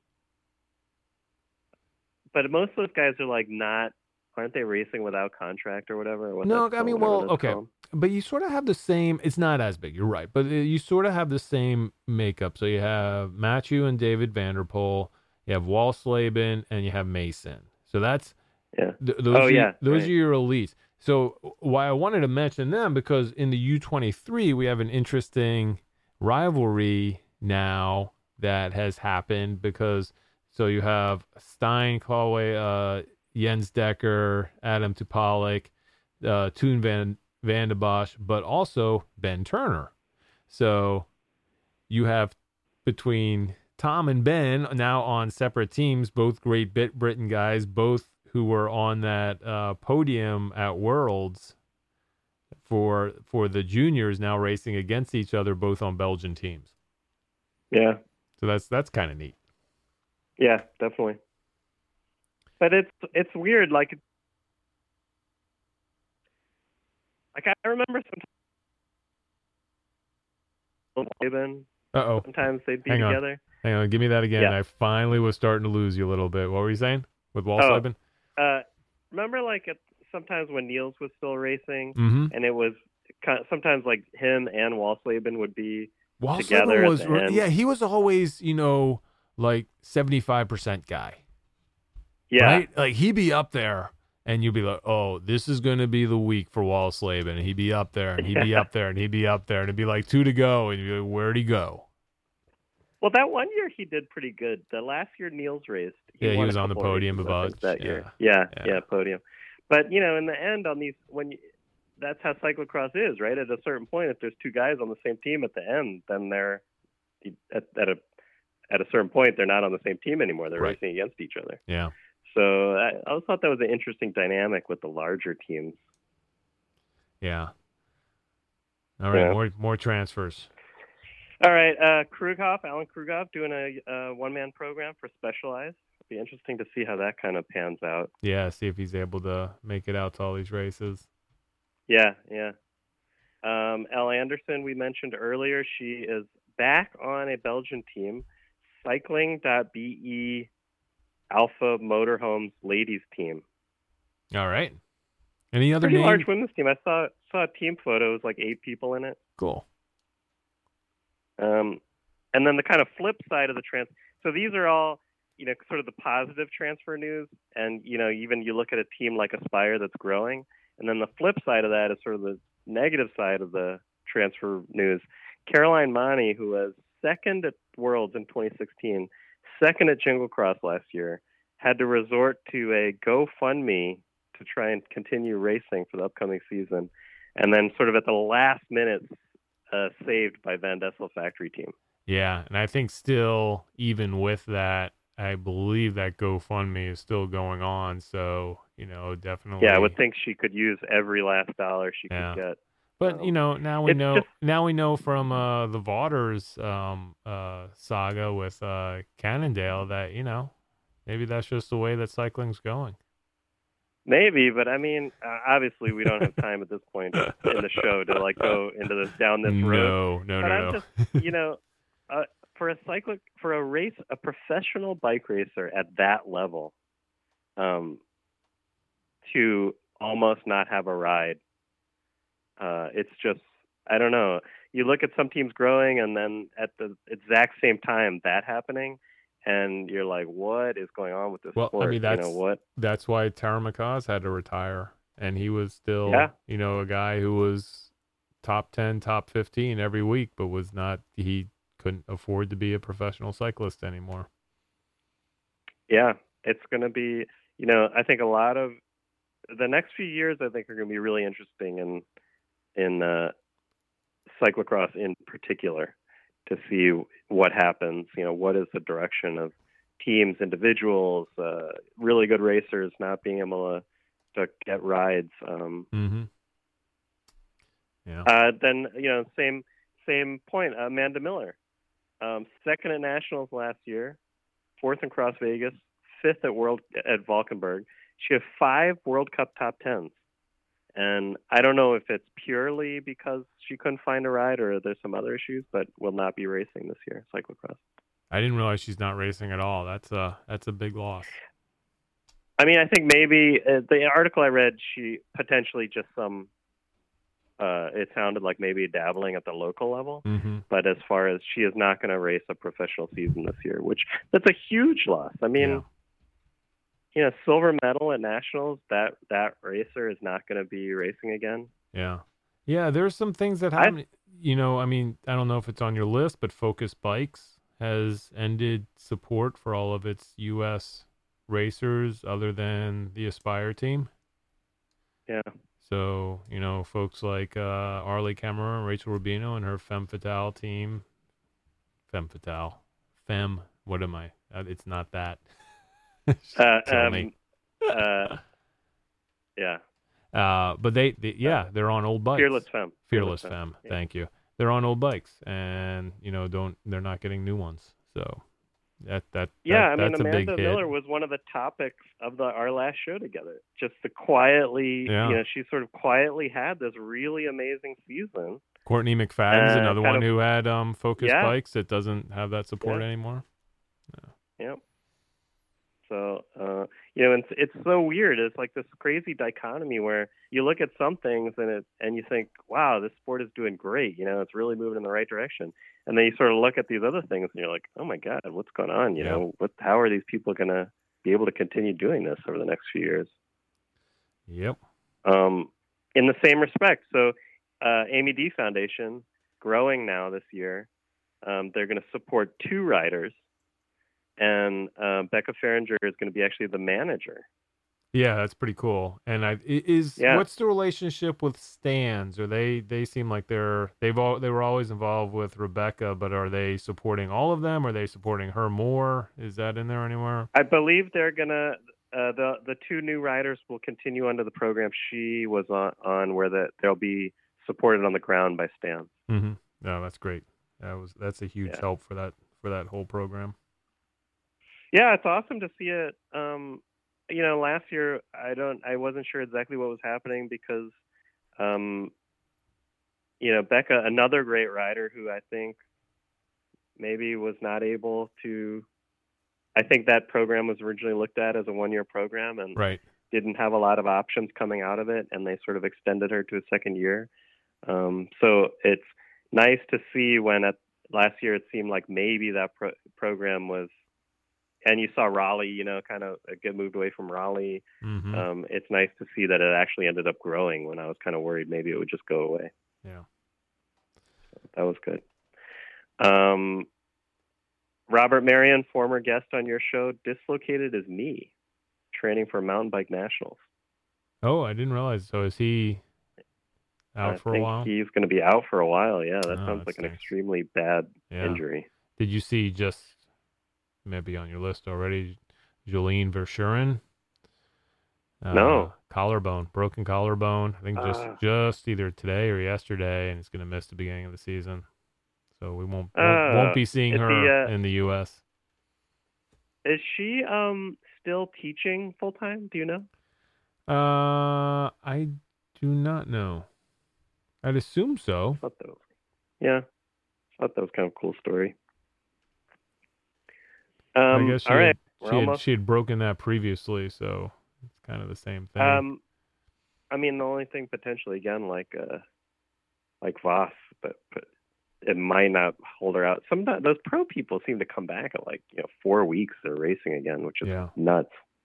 B: but most of those guys are like not. Aren't they racing without contract or whatever?
A: No, I mean, well, okay. But you sort of have the same, it's not as big, you're right, but you sort of have the same makeup. So you have Matthew and David Vanderpool, you have Walsleben, and you have Mason. So that's, those are your elites. So why I wanted to mention them, because in the U23, we have an interesting rivalry now that has happened, because so you have Stein, Kallway, Jens Decker, Adam Tupalik, Toon van de Bosch, but also Ben Turner. So you have between Tom and Ben now on separate teams, both great Britain guys, both who were on that podium at Worlds for the juniors, now racing against each other, both on Belgian teams.
B: Yeah.
A: So that's kind of neat.
B: Yeah, definitely. But it's weird, like I remember sometimes they'd be together.
A: Hang on, give me that again.
B: Yeah.
A: I finally was starting to lose you a little bit. What were you saying with Walsleben?
B: Remember, like sometimes when Niels was still racing, and it was sometimes like him and Walsleben would be together.
A: He was always like 75% guy.
B: Yeah.
A: Right? Like he'd be up there and you'd be like, oh, this is going to be the week for Walsleben. And he'd be up there and he'd be up there and he'd be up there and it'd be like 2 to go. And you'd be like, where'd he go?
B: Well, that one year he did pretty good. The last year Niels raced.
A: He was on the podium a bunch
B: that year. Yeah, podium. But, in the end on these, that's how cyclocross is, right? At a certain point, if there's 2 guys on the same team at the end, then they're at a certain point, they're not on the same team anymore. They're racing against each other.
A: Yeah.
B: So I always thought that was an interesting dynamic with the larger teams.
A: Yeah. All right, more transfers.
B: All right, Alan Krughoff doing a one-man program for Specialized. It'll be interesting to see how that kind of pans out.
A: Yeah, see if he's able to make it out to all these races.
B: Yeah. Elle Anderson, we mentioned earlier, she is back on a Belgian team, Cycling.be Alpha Motorhomes ladies team.
A: All right. Any other
B: pretty large women's team. I saw a team photo. It was like 8 people in it.
A: Cool.
B: And then the kind of flip side of the so these are all, sort of the positive transfer news. And, even you look at a team like Aspire that's growing. And then the flip side of that is sort of the negative side of the transfer news. Caroline Money, who was second at Worlds in 2016, second at Jingle Cross last year, had to resort to a GoFundMe to try and continue racing for the upcoming season, and then sort of at the last minute saved by Van Dessel Factory Team.
A: Yeah, and I think still, even with that, I believe that GoFundMe is still going on. So, definitely.
B: Yeah, I would think she could use every last dollar she could get.
A: But now we know from the Vaughters saga with Cannondale that maybe that's just the way that cycling's going.
B: Maybe, but I mean, obviously we don't have time at this point in the show to go into down this road.
A: No.
B: I'm just, for a professional bike racer at that level, to almost not have a ride, it's just, I don't know. You look at some teams growing, and then at the exact same time that happening, and you're like, what is going on with this sport?
A: I mean, that's why Taramacaz had to retire, and he was still, a guy who was top 10, top 15 every week, but he couldn't afford to be a professional cyclist anymore.
B: Yeah, it's going to be, I think a lot of the next few years, I think, are going to be really interesting in cyclocross in particular, to see what happens. What is the direction of teams, individuals, really good racers not being able to get rides. Then same point. Amanda Miller, second at nationals last year, fourth in Cross Vegas, fifth at Valkenburg. She had 5 World Cup top 10s. And I don't know if it's purely because she couldn't find a ride or there's some other issues, but will not be racing this year, cyclocross.
A: I didn't realize she's not racing at all. That's a big loss.
B: I mean, I think maybe the article I read, she potentially just it sounded like maybe dabbling at the local level.
A: Mm-hmm.
B: But as far as she is not going to race a professional season this year, that's a huge loss. I mean, silver medal at nationals, that racer is not going to be racing again.
A: Yeah, there's some things that happen. I mean, I don't know if it's on your list, but Focus Bikes has ended support for all of its U.S. racers other than the Aspire team.
B: Yeah.
A: So, folks like Arlie Kemmerer and Rachel Rubino and her Femme Fatale team. What am I? It's not that. Tell me.
B: Yeah.
A: But they're on old bikes.
B: Fearless Femme.
A: Yeah. Thank you. They're on old bikes, and they're not getting new ones. So that's
B: Amanda Miller was one of the topics of our last show together. Just to quietly, she sort of quietly had this really amazing season.
A: Courtney McFadden's another one who had Focus Bikes that doesn't have that support anymore.
B: Yep. So, it's so weird. It's like this crazy dichotomy where you look at some things and you think, wow, this sport is doing great. It's really moving in the right direction. And then you sort of look at these other things and you're like, oh my God, what's going on? How are these people going to be able to continue doing this over the next few years?
A: Yep.
B: In the same respect. So, Amy D Foundation, growing now this year, they're going to support 2 riders. And Becca Feringer is going to be actually the manager.
A: Yeah, that's pretty cool. And what's the relationship with Stans? Or they seem like they were always involved with Rebecca, but are they supporting all of them? Are they supporting her more? Is that in there anywhere?
B: I believe they're gonna the 2 new riders will continue under the program she was on where they'll be supported on the ground by Stans.
A: Mm-hmm. No, that's great. That's a huge help for that whole program.
B: Yeah, it's awesome to see it. Last year I wasn't sure exactly what was happening because, Becca, another great rider who I think maybe was not able to. I think that program was originally looked at as a 1-year program and didn't have a lot of options coming out of it, and they sort of extended her to a second year. So it's nice to see when last year it seemed like maybe that program was. And you saw Raleigh, kind of get moved away from Raleigh.
A: Mm-hmm.
B: It's nice to see that it actually ended up growing when I was kind of worried maybe it would just go away.
A: Yeah.
B: That was good. Robert Marion, former guest on your show, dislocated his knee training for mountain bike nationals.
A: Oh, I didn't realize. So is he out for a while?
B: I think he's going to be out for a while. Yeah, that sounds like an
A: stinks.
B: extremely bad injury.
A: Did you see, just maybe on your list already, Jolene Verschuren?
B: No.
A: Broken collarbone. I think just either today or yesterday, and he's going to miss the beginning of the season. So we won't be seeing her in the U.S.
B: Is she still teaching full time? Do you know?
A: I do not know. I'd assume so.
B: I thought that was kind of a cool story.
A: I guess she
B: she
A: had broken that previously, so it's kind of the same thing.
B: I mean, the only thing potentially again, like Voss, but it might not hold her out. Sometimes those pro people seem to come back at 4 weeks they're racing again, which is nuts.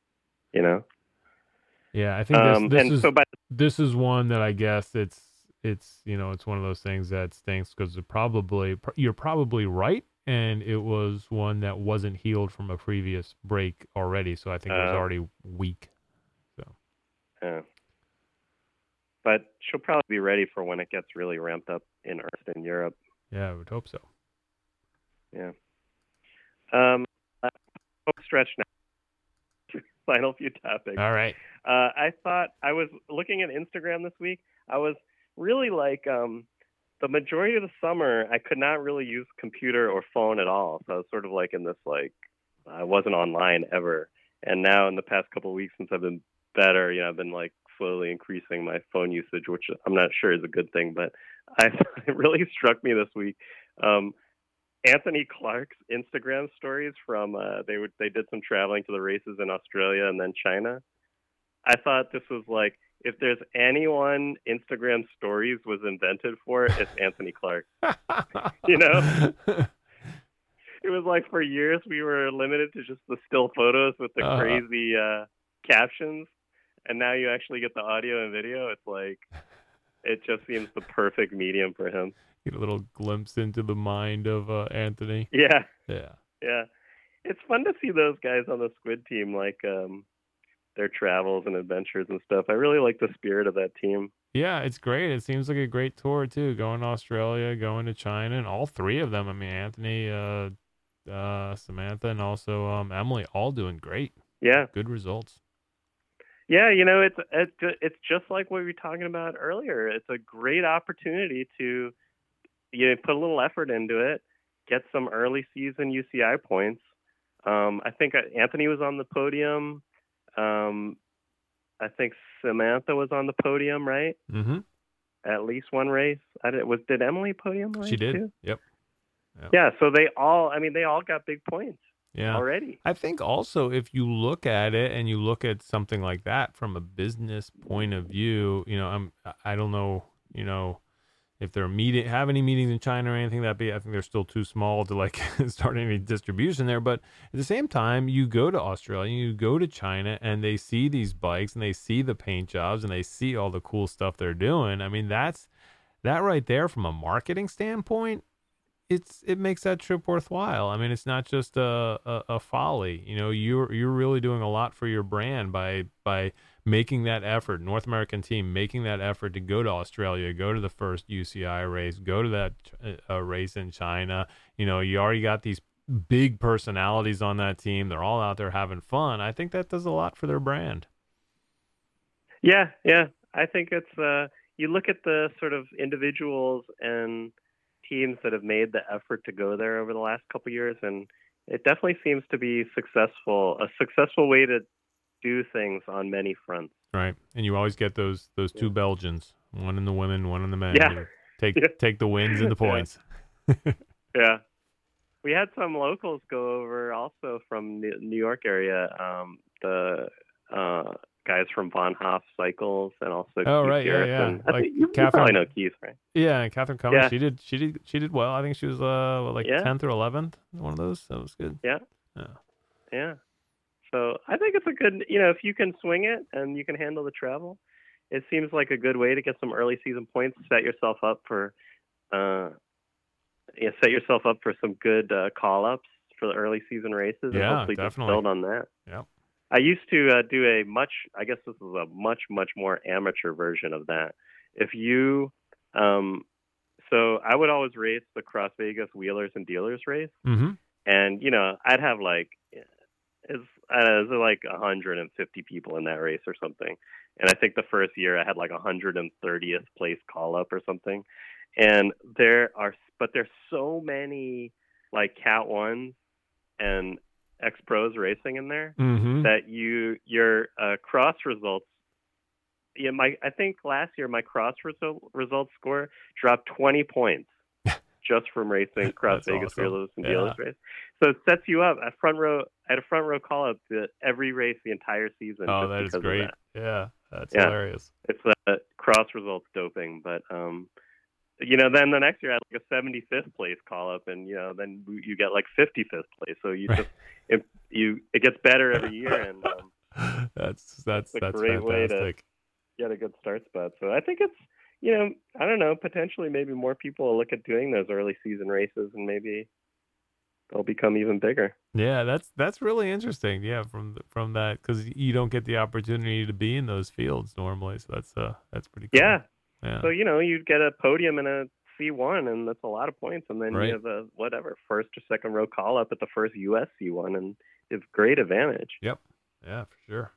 A: Yeah, I think this is one that I guess it's it's one of those things that stinks because you're probably right, and it was one that wasn't healed from a previous break already, so I think it was already weak. So.
B: Yeah. But she'll probably be ready for when it gets really ramped up in earnest in Europe.
A: Yeah, I would hope so.
B: Yeah. Stretch now. Final few topics.
A: All right.
B: I thought I was looking at Instagram this week. I was really the majority of the summer, I could not really use computer or phone at all. So I was sort of in this, I wasn't online ever. And now in the past couple of weeks since I've been better, I've been slowly increasing my phone usage, which I'm not sure is a good thing, but it really struck me this week. Anthony Clark's Instagram stories from they did some traveling to the races in Australia and then China. I thought this was if there's anyone Instagram stories was invented for, it's Anthony Clark. It was for years we were limited to just the still photos with the crazy captions, and now you actually get the audio and video. It's it just seems the perfect medium for him.
A: Get a little glimpse into the mind of Anthony.
B: Yeah.
A: Yeah.
B: Yeah. It's fun to see those guys on the Squid team, their travels and adventures and stuff. I really like the spirit of that team.
A: Yeah, it's great. It seems like a great tour too. Going to Australia, going to China, and all three of them. I mean, Anthony, Samantha, and also Emily, all doing great.
B: Yeah,
A: good results.
B: Yeah, it's just like what we were talking about earlier. It's a great opportunity to put a little effort into it, get some early season UCI points. I think Anthony was on the podium. I think Samantha was on the podium, right?
A: Mm-hmm.
B: At least one race. Did Emily podium race?
A: She did.
B: Too?
A: Yep.
B: Yeah. So they all got big points.
A: Yeah.
B: Already.
A: I think also if you look at it and you look at something like that from a business point of view, I don't know, if they're have any meetings in China or anything I think they're still too small to start any distribution there. But at the same time, you go to Australia, you go to China, and they see these bikes and they see the paint jobs and they see all the cool stuff they're doing. I mean, that right there from a marketing standpoint, it makes that trip worthwhile. I mean, it's not just a folly. You're really doing a lot for your brand by making that effort. North American team making that effort to go to Australia, go to the first UCI race, go to that race in China. You already got these big personalities on that team. They're all out there having fun. I think that does a lot for their brand.
B: Yeah. I think it's you look at the sort of individuals and teams that have made the effort to go there over the last couple of years, and it definitely seems to be a successful way to do things on many fronts.
A: Right, and you always get those two Belgians, one in the women, one in the men.
B: Yeah,
A: take the wins and the points.
B: Yeah, we had some locals go over also from the New York area. The guys from Von Hoff Cycles and also Keith Garrison.
A: Yeah.
B: You probably know Keith, right?
A: Yeah, and Catherine Cummings.
B: Yeah.
A: She did well. I think she was 10th or 11th. One of those. That was good.
B: Yeah. So I think it's a good, if you can swing it and you can handle the travel, it seems like a good way to get some early season points. Set yourself up for some good call ups for the early season races, and
A: Yeah,
B: hopefully
A: definitely.
B: just build on that.
A: Yeah.
B: I used to do I guess this is a much more amateur version of that. If you, so I would always race the Cross Vegas Wheelers and Dealers race,
A: Mm-hmm.
B: and I'd have like, it's like 150 people in that race or something. And I think the first year I had like 130th place call up or something. And there's so many like Cat 1s and X Pros racing in there
A: Mm-hmm.
B: that your cross results. Yeah, I think last year my cross result score dropped 20 points just from racing Cross Vegas
A: awesome.
B: Wheelers and Dealers race. So it sets you up. I had a front row call up to every race the entire season.
A: Oh,
B: just
A: that is
B: because
A: great.
B: of that.
A: Yeah, that's hilarious.
B: It's cross results doping, but then the next year I had like a 75th place call up, and then you get like 55th place. So you just it gets better every year, and
A: that's
B: a great
A: fantastic
B: way to get a good start spot. So I think it's I don't know, potentially maybe more people will look at doing those early season races, and maybe they'll become even bigger.
A: Yeah, that's really interesting. Yeah, from that, because you don't get the opportunity to be in those fields normally, so that's pretty cool.
B: Yeah.
A: Yeah.
B: So you'd get a podium in a C1, and that's a lot of points, and then
A: Right.
B: you have a first or second row call up at the first US C1, and it's great advantage.
A: Yep. Yeah, for sure.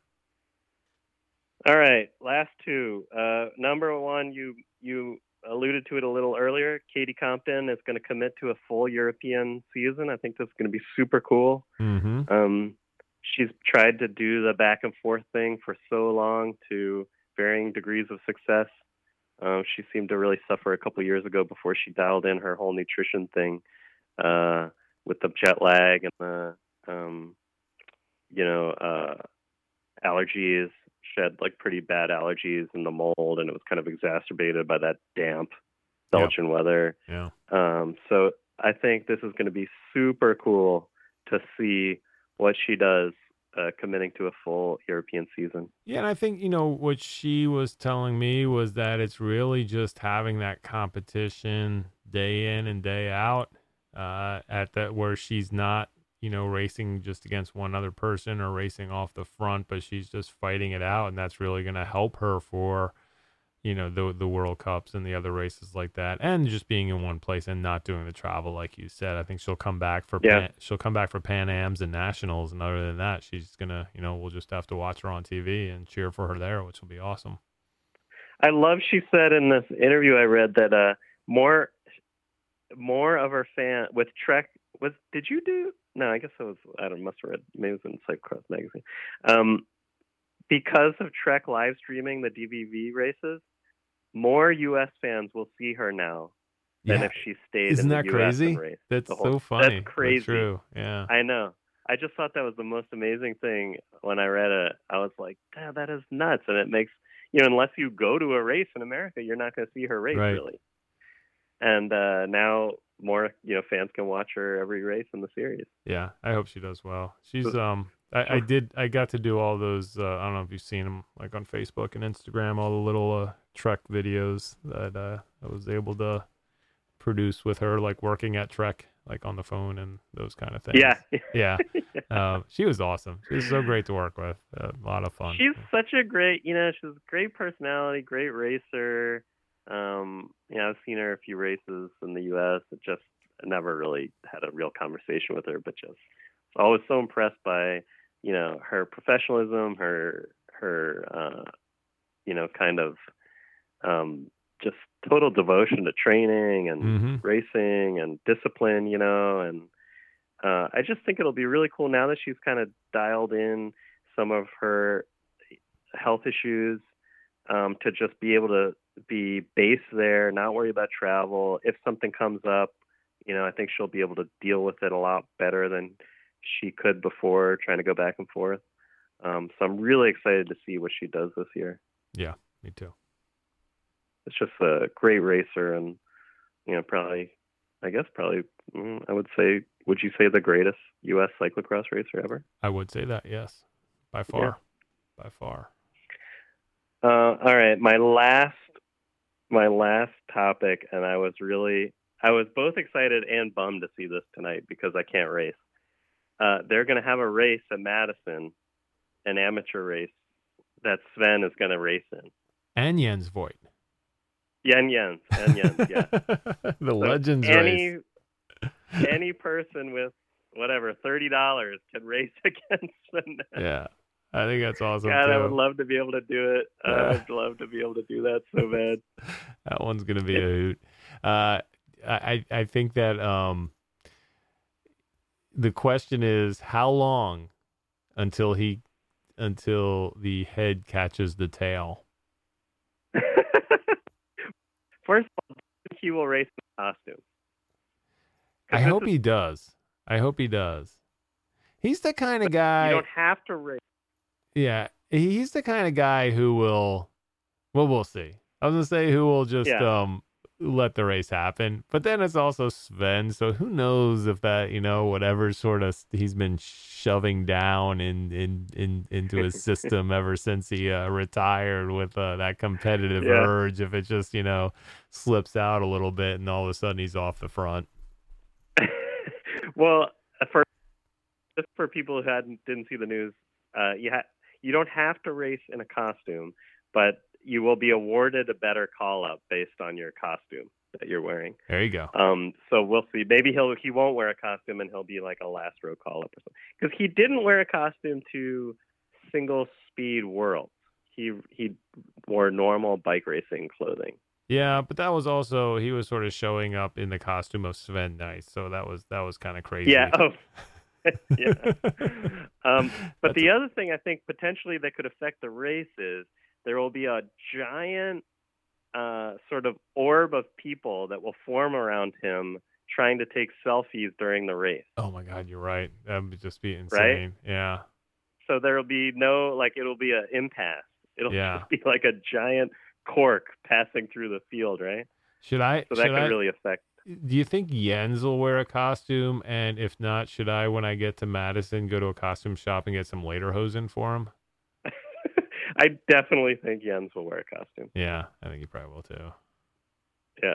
B: All right, last two. Number one, you alluded to it a little earlier. Katie Compton is going to commit to a full European season. I think that's going to be super cool.
A: Mm-hmm.
B: She's tried to do the back and forth thing for so long to varying degrees of success. She seemed to really suffer a couple years ago before she dialed in her whole nutrition thing with the jet lag and the allergies. She had like pretty bad allergies and the mold, and it was kind of exacerbated by that damp Belgian weather.
A: Yeah.
B: So I think this is going to be super cool to see what she does committing to a full European season.
A: Yeah, and I think, what she was telling me was that it's really just having that competition day in and day out at that where she's not, racing just against one other person or racing off the front, but she's just fighting it out, and that's really going to help her for, the World Cups and the other races like that, and just being in one place and not doing the travel like you said. I think she'll come back for Pan Ams and Nationals, and other than that, she's gonna, we'll just have to watch her on TV and cheer for her there, which will be awesome.
B: I love she said in this interview I read that more of her fan with Trek was. Did you do? No, I guess it was. I don't. Must have read. Maybe it was in Cyclocross magazine. Because of Trek live streaming the DVV races, more U.S. fans will see her now than if she stayed
A: Isn't
B: in the
A: that
B: U.S.
A: crazy?
B: and raced.
A: That's so funny.
B: That's crazy.
A: That's true. Yeah.
B: I know. I just thought that was the most amazing thing when I read it. I was like, damn, that is nuts. And it makes, unless you go to a race in America, you're not going to see her race really. And now more, fans can watch her every race in the series.
A: Yeah, I hope she does well. She's I got to do all those. I don't know if you've seen them, like on Facebook and Instagram, all the little Trek videos that I was able to produce with her, like working at Trek, like on the phone and those kind of things. Yeah. She was awesome. She was so great to work with. A lot of fun.
B: She's such a great, she's a great personality, great racer. I've seen her a few races in the U.S. I never really had a real conversation with her, but just always so impressed by, her professionalism, her kind of just total devotion to training and racing and discipline, and I just think it'll be really cool now that she's kind of dialed in some of her health issues, to just be able to be based there, not worry about travel. If something comes up, I think she'll be able to deal with it a lot better than she could before, trying to go back and forth. So I'm really excited to see what she does this year.
A: Yeah, me too.
B: It's just a great racer, and probably, I would say, would you say the greatest U.S. cyclocross racer ever?
A: I would say that, yes, by far, by far.
B: All right, my last topic, and I was both excited and bummed to see this tonight because I can't race. they're going to have a race at Madison, an amateur race that Sven is going to race in.
A: And Jens Voigt.
B: Jens, yeah.
A: The Legends race.
B: Any person with whatever $30 can race against Sven.
A: Yeah, I think that's awesome.
B: God,
A: too.
B: I would love to be able to do it. I'd love to be able to do that so bad.
A: That one's gonna be a hoot. I think that the question is how long until the head catches the tail.
B: First of all, he will race in costume.
A: I hope he does. He's the kind of guy.
B: You don't have to race.
A: Yeah, he's the kind of guy who will. Well, we'll see. I was gonna say who will just let the race happen, but then it's also Sven. So who knows if that whatever sort of he's been shoving down into his system ever since he retired with that competitive urge. If it just slips out a little bit and all of a sudden he's off the front.
B: Well, just for people who didn't see the news, you don't have to race in a costume, but you will be awarded a better call-up based on your costume that you're wearing.
A: There you go.
B: So we'll see. Maybe he won't wear a costume and he'll be like a last row call-up or something. Because he didn't wear a costume to Single Speed Worlds. He wore normal bike racing clothing.
A: Yeah, but that was also he was sort of showing up in the costume of Sven Nys, so that was kind of crazy.
B: Yeah. Oh. Yeah. But the other thing I think potentially that could affect the race is there will be a giant sort of orb of people that will form around him trying to take selfies during the race.
A: Oh my God, you're right. That would just be insane.
B: Right?
A: Yeah.
B: So there will be it'll be an impasse. It'll just be like a giant cork passing through the field, right? So that could really affect.
A: Do you think Jens will wear a costume? And if not, should I, when I get to Madison, go to a costume shop and get some lederhosen for him?
B: I definitely think Jens will wear a costume.
A: Yeah, I think he probably will too.
B: Yeah.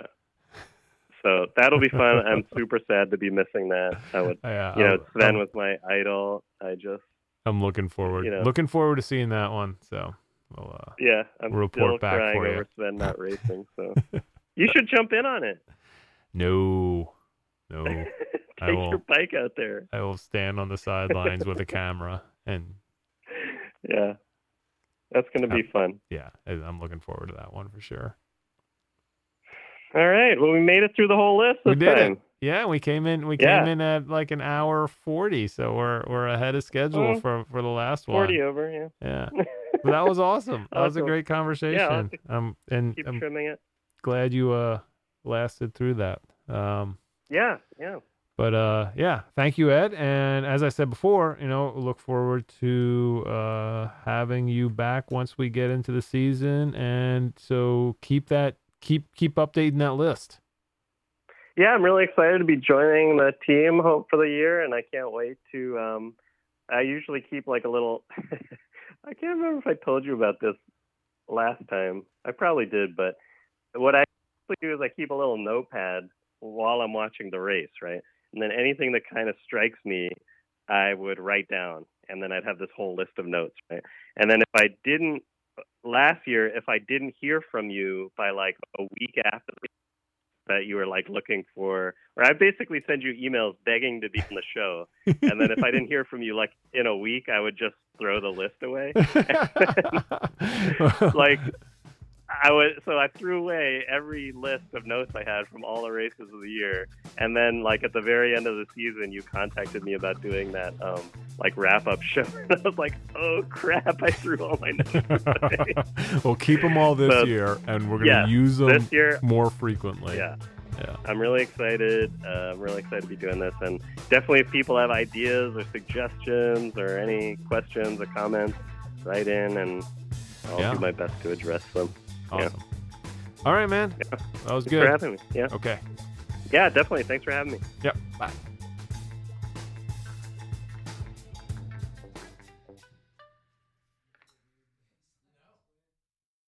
B: So that'll be fun. I'm super sad to be missing that. Sven was my idol.
A: I'm looking forward. Looking forward to seeing that one. So
B: I'm
A: report
B: still
A: back
B: crying
A: for you.
B: over Sven not racing. So you should jump in on it.
A: No.
B: Take your bike out there.
A: I will stand on the sidelines with a camera and.
B: Yeah. That's going to be fun.
A: Yeah, I'm looking forward to that one for sure.
B: All right. Well, we made it through the whole list this time.
A: It. Yeah, we came in at like an hour 40, so we're ahead of schedule for the last
B: 40
A: one.
B: over, yeah.
A: Yeah. But that was awesome. That was a great conversation.
B: Yeah, keep trimming it.
A: Glad you lasted through that.
B: Yeah.
A: But thank you, Ed. And as I said before, look forward to having you back once we get into the season. And so keep updating that list.
B: Yeah, I'm really excited to be joining the team for the year, and I can't wait to. I usually keep like a little. I can't remember if I told you about this last time. I probably did, but what I usually do is I keep a little notepad while I'm watching the race, right? And then anything that kind of strikes me, I would write down. And then I'd have this whole list of notes, right? And then last year, if I didn't hear from you by like a week after that you were like looking for, or I basically send you emails begging to be on the show. And then if I didn't hear from you like in a week, I would just throw the list away. So I threw away every list of notes I had from all the races of the year. And then like at the very end of the season, you contacted me about doing that wrap up show. And I was like, oh crap, I threw all my notes away.
A: We'll keep them all this year and we're going to use them
B: this year,
A: more frequently.
B: Yeah. I'm really excited. I'm really excited to be doing this. And definitely if people have ideas or suggestions or any questions or comments, write in and I'll do my best to address them.
A: Awesome. All right, man.
B: Yeah.
A: That was
B: Thanks
A: good.
B: for having me. Yeah.
A: Okay.
B: Yeah, definitely. Thanks for having me.
A: Yep. Bye.